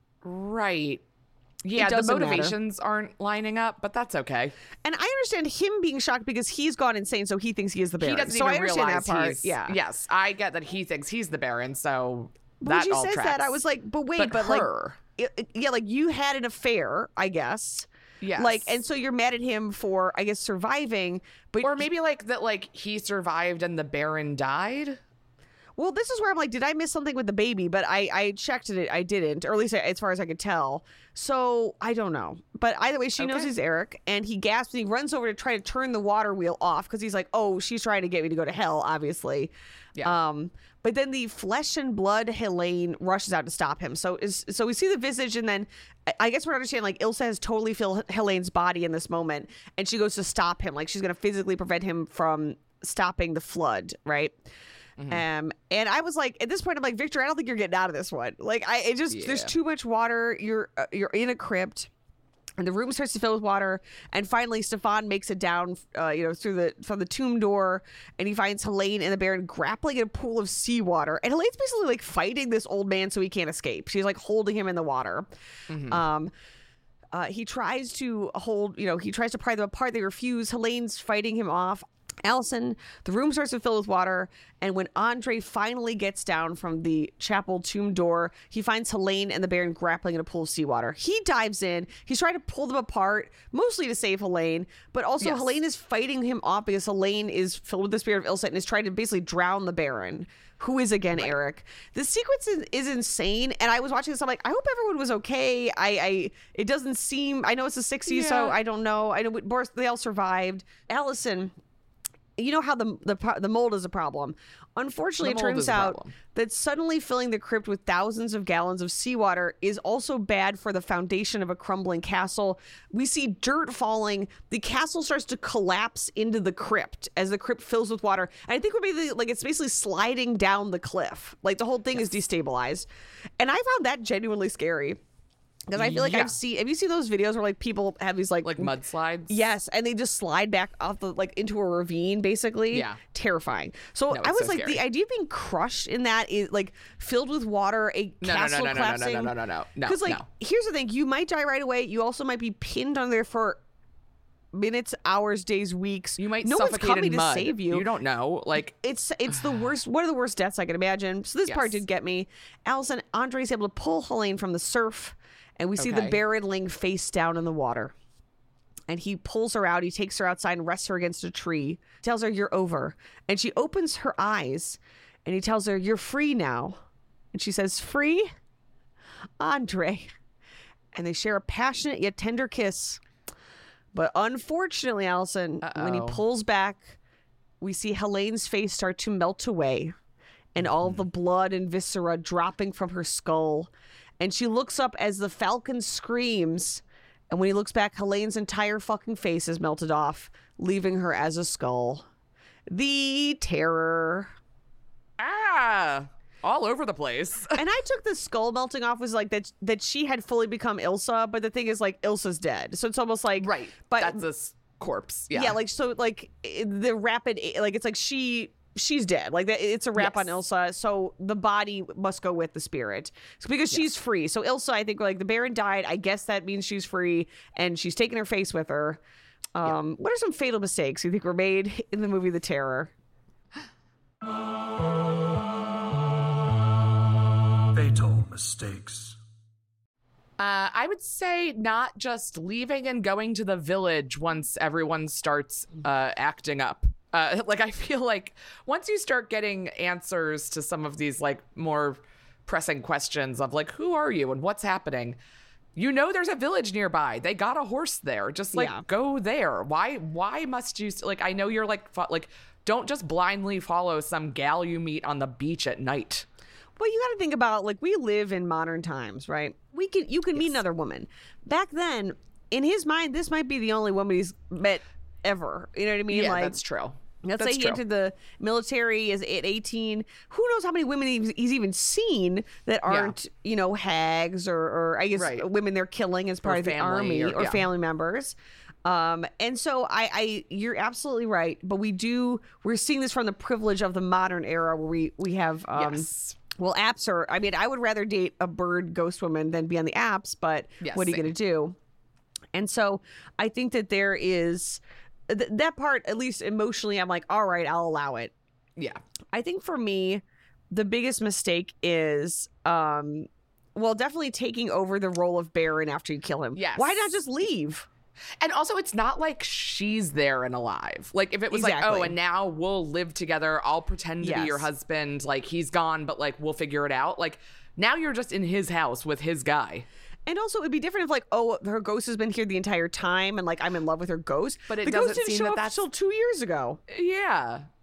Right. Yeah, the doesn't matter. motivations aren't lining up, but that's okay. And I understand him being shocked because he's gone insane, so he thinks he is the Baron. He doesn't so even I understand realize that part. he's. Yeah. Yes, I get that he thinks he's the Baron, so But that when she all says tracks. that, I was like, but wait, But but, her. like, it- yeah, like you had an affair, I guess. Yes. Like, and so you're mad at him for, I guess, surviving. But Or maybe like that, like he survived and the Baron died. well, this is where I'm like, did I miss something with the baby? But I, I checked it, I didn't, or at least as far as I could tell. So I don't know. But either way, she knows Okay. he's Eric, and he gasps and he runs over to try to turn the water wheel off because he's like, oh, she's trying to get me to go to hell, obviously. Yeah. Um, But then the flesh and blood Helene rushes out to stop him. So is so we see the visage, and then I guess we're understanding like Ilsa has totally filled Helene's body in this moment, and she goes to stop him. Like she's going to physically prevent him from stopping the flood, right? Mm-hmm. Um, and I was like, at this point, I'm like, Victor, I don't think you're getting out of this one. Like, I it just yeah. there's too much water. You're uh, you're in a crypt. And the room starts to fill with water, and finally Stefan makes it down, uh, you know, through the from the tomb door, and he finds Helene and the Baron grappling in a pool of seawater. And Helene's basically like fighting this old man so he can't escape. She's like holding him in the water. Mm-hmm. Um, uh, he tries to hold, you know, he tries to pry them apart. They refuse. Helene's fighting him off. Allison, the room starts to fill with water, and when Andre finally gets down from the chapel tomb door, he finds Helene and the Baron grappling in a pool of seawater. He dives in. He's trying to pull them apart, mostly to save Helene, but also yes. Helene is fighting him off because Helene is filled with the spirit of Ilsa and is trying to basically drown the Baron, who is again right. Eric. The sequence is, is insane, and I was watching this. I'm like, I hope everyone was okay. I, I it doesn't seem. I know it's the sixties, yeah. so I don't know. I know Boris, they all survived. Allison. You know how the, the the mold is a problem. Unfortunately, it turns out that suddenly filling the crypt with thousands of gallons of seawater is also bad for the foundation of a crumbling castle. We see dirt falling. The castle starts to collapse into the crypt as the crypt fills with water. And I think we're basically like it's basically sliding down the cliff. Like the whole thing yes. is destabilized. And I found that genuinely scary. Because I feel like yeah. I've seen, have you seen those videos where like people have these like like mudslides? Yes, and they just slide back off the like into a ravine, basically. Yeah, terrifying. So no, I was so like, scary. the idea of being crushed in that is like filled with water, a no, castle no, no, no, collapsing. No, no, no, no, no, no. Because like, no. here's the thing: you might die right away. You also might be pinned on there for minutes, hours, days, weeks. You might no suffocate one's coming in mud. to save you. You don't know. Like it's it's the worst. One of the worst deaths I can imagine. So this yes. part did get me. Allison, Andre's able to pull Helene from the surf. And we see okay. the Baron laying face down in the water. And he pulls her out. He takes her outside and rests her against a tree. Tells her, you're over. And she opens her eyes. And he tells her, you're free now. And she says, free? Andre. And they share a passionate yet tender kiss. But unfortunately, Allison, Uh-oh. when he pulls back, we see Helene's face start to melt away. And all of the blood and viscera dropping from her skull. And she looks up as the falcon screams. And when he looks back, Helene's entire fucking face is melted off, leaving her as a skull. The terror. Ah, all over the place. And I took the skull melting off was like that that she had fully become Ilsa. But the thing is, like, Ilsa's dead. So it's almost like. Right. But that's a s- corpse. Yeah. Yeah. Like, so, like, the rapid. Like, it's like she. She's dead. Like it's a wrap yes. on Ilsa. So the body must go with the spirit because she's yes. free. So Ilsa, I think, like the Baron died. I guess that means she's free and she's taking her face with her. Um, yeah. What are some fatal mistakes you think were made in the movie The Terror? Fatal mistakes. Uh, I would say not just leaving and going to the village once everyone starts uh, acting up. Uh, like, I feel like once you start getting answers to some of these, like, more pressing questions of, like, who are you and what's happening? You know there's a village nearby. They got a horse there. Just, like, yeah. go there. Why Why must you, like, I know you're, like, fo- like, don't just blindly follow some gal you meet on the beach at night. Well, you got to think about, like, we live in modern times, right? We can You can yes. meet another woman. Back then, in his mind, this might be the only woman he's met ever. You know what I mean? Yeah, like, that's true. Let's that's say he true. entered the military as at eighteen. Who knows how many women he's, he's even seen that aren't, yeah. you know, hags or, or I guess right. women they're killing as part or of the family army or, or yeah. family members. Um, and so I, I, you're absolutely right. But we do, we're seeing this from the privilege of the modern era where we, we have, um, yes. well, apps are, I mean, I would rather date a bird ghost woman than be on the apps, but yes, what are you going to do? And so I think that there is, th- that part, at least emotionally, I'm like, all right, I'll allow it. Yeah. I think for me, the biggest mistake is, um, well, definitely taking over the role of Baron after you kill him. Yes. Why not just leave? And also, it's not like she's there and alive. Like, if it was exactly. like, oh, and now we'll live together. I'll pretend to yes. be your husband. Like, he's gone, but, like, we'll figure it out. Like, now you're just in his house with his guy. And also, it'd be different if, like, oh, her ghost has been here the entire time and, like, I'm in love with her ghost. But it the doesn't ghost didn't seem show that up that's... until two years ago. Yeah.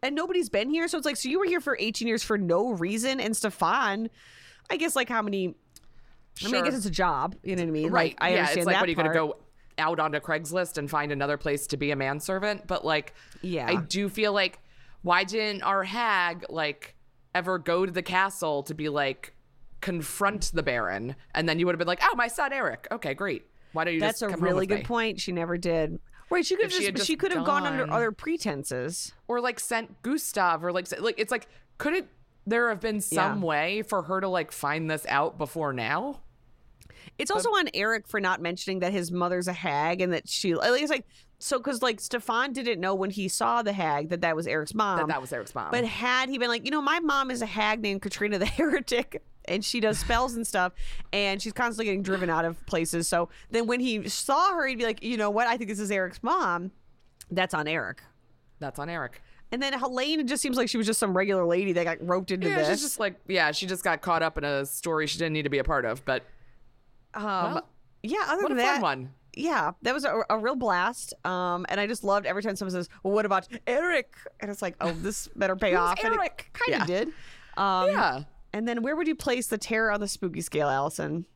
and nobody's been here. So it's like, so you were here for eighteen years for no reason. And Stefan, I guess like how many, Sure. I mean, I guess it's a job. You know what I mean? Right. Like, I yeah, understand it's like, that what are you going to part. go out onto Craigslist and find another place to be a manservant? But like, Yeah. I do feel like, why didn't our hag like ever go to the castle to be like, confront the Baron? And then you would have been like, oh, my son Eric. Okay, great. Why don't you That's just a come home really with good me? point. She never did. Right. She could If have she just, had just she could have gone under gone- other pretenses. Or like sent Gustav, or like like it's like, could it there have been some Yeah. way for her to like find this out before now? It's also on Eric for not mentioning that his mother's a hag and that she, like, it's like, so because like Stefan didn't know when he saw the hag that that was Eric's mom. That that was Eric's mom. But had he been like, you know, my mom is a hag named Katrina the Heretic, and she does spells and stuff, and she's constantly getting driven out of places. So then when he saw her, he'd be like, you know what? I think this is Eric's mom. That's on Eric. That's on Eric. And then Helene, it just seems like she was just some regular lady that got roped into Yeah, this. she's just like, yeah, she just got caught up in a story she didn't need to be a part of. But um, well, yeah, other what a than fun that, one. yeah, that was a, a real blast. Um, and I just loved every time someone says, "Well, what about Eric?" And it's like, oh, this better pay off. And Eric? it kind of Yeah. did. Um, Yeah. And then where would you place the terror on the spooky scale, Allison?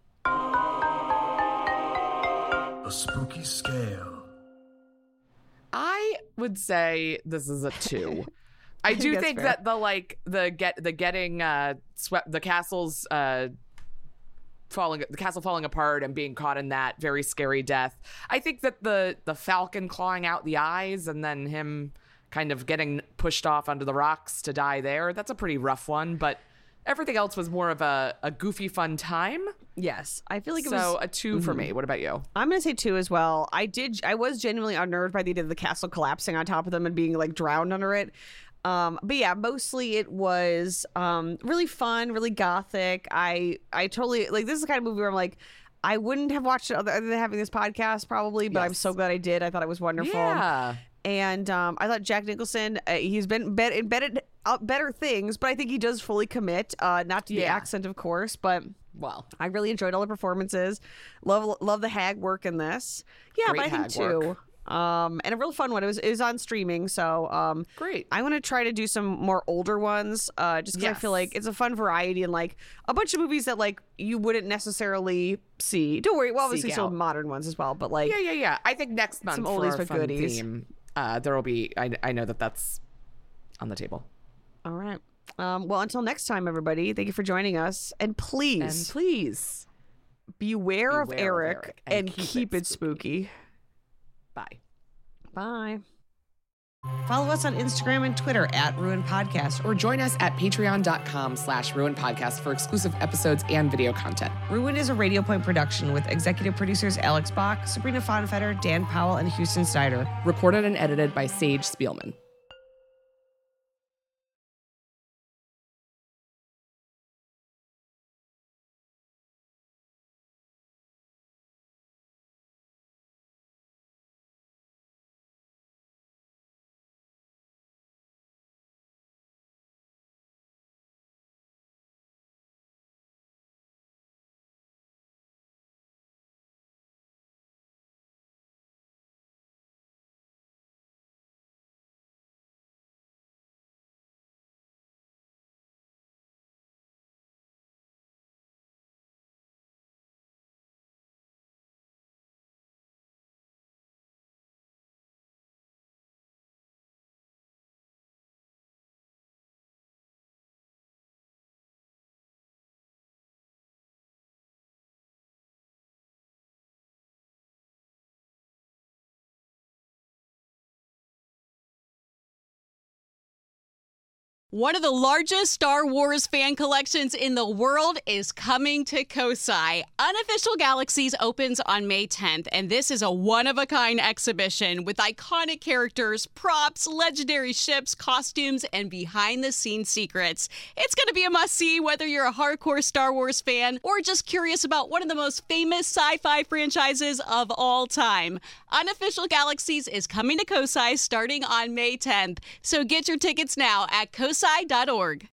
A spooky scale. I would say this is a two. I think do that's think fair. that the like the get the getting uh swept the castle's uh falling the castle falling apart and being caught in that very scary death. I think that the the falcon clawing out the eyes and then him kind of getting pushed off onto the rocks to die there, that's a pretty rough one, but everything else was more of a, a goofy fun time. Yes, I feel like it So was. a two for me. What about you? I'm gonna say two as well. I did. I was genuinely unnerved by the idea of the castle collapsing on top of them and being like drowned under it. Um, but yeah, mostly it was um, really fun, really gothic. I I totally like this is the kind of movie where I'm like, I wouldn't have watched it other other than having this podcast probably, but I'm Yes. so glad I did. I thought it was wonderful. Yeah. And um, I thought Jack Nicholson, uh, he's been bet- in better, uh, better things, but I think he does fully commit. Uh, not to the Yeah. accent, of course, but Well, I really enjoyed all the performances. Love love the hag work in this. Yeah, Great but I think hag two. work. Um, and a real fun one. It was it was on streaming, so um, great. I want to try to do some more older ones. Uh, just because I feel Yes. like it's a fun variety and like a bunch of movies that like you wouldn't necessarily see. Don't worry, well, obviously Seek still out. modern ones as well, but like Yeah, yeah, yeah. I think next month Some for oldies our but fun goodies. theme, uh, there will be. I, I know that that's on the table. all right. Um, well, until next time, everybody. Thank you for joining us, and please, And please, beware, of, beware of Eric Eric and, and keep, keep it it spooky. bye. Bye. Follow us on Instagram and Twitter at Ruin Podcast. Or join us at patreon.com slash ruin podcast for exclusive episodes and video content. Ruin is a Radio Point production with executive producers Alex Bach, Sabrina Fonfetter, Dan Powell, and Houston Snyder. Recorded and edited by Sage Spielman. One of the largest Star Wars fan collections in the world is coming to Kosai. Unofficial Galaxies opens on May tenth, and this is a one-of-a-kind exhibition with iconic characters, props, legendary ships, costumes, and behind-the-scenes secrets. It's going to be a must-see whether you're a hardcore Star Wars fan or just curious about one of the most famous sci-fi franchises of all time. Unofficial Galaxies is coming to Kosai starting on May tenth, so get your tickets now at kosai dot org.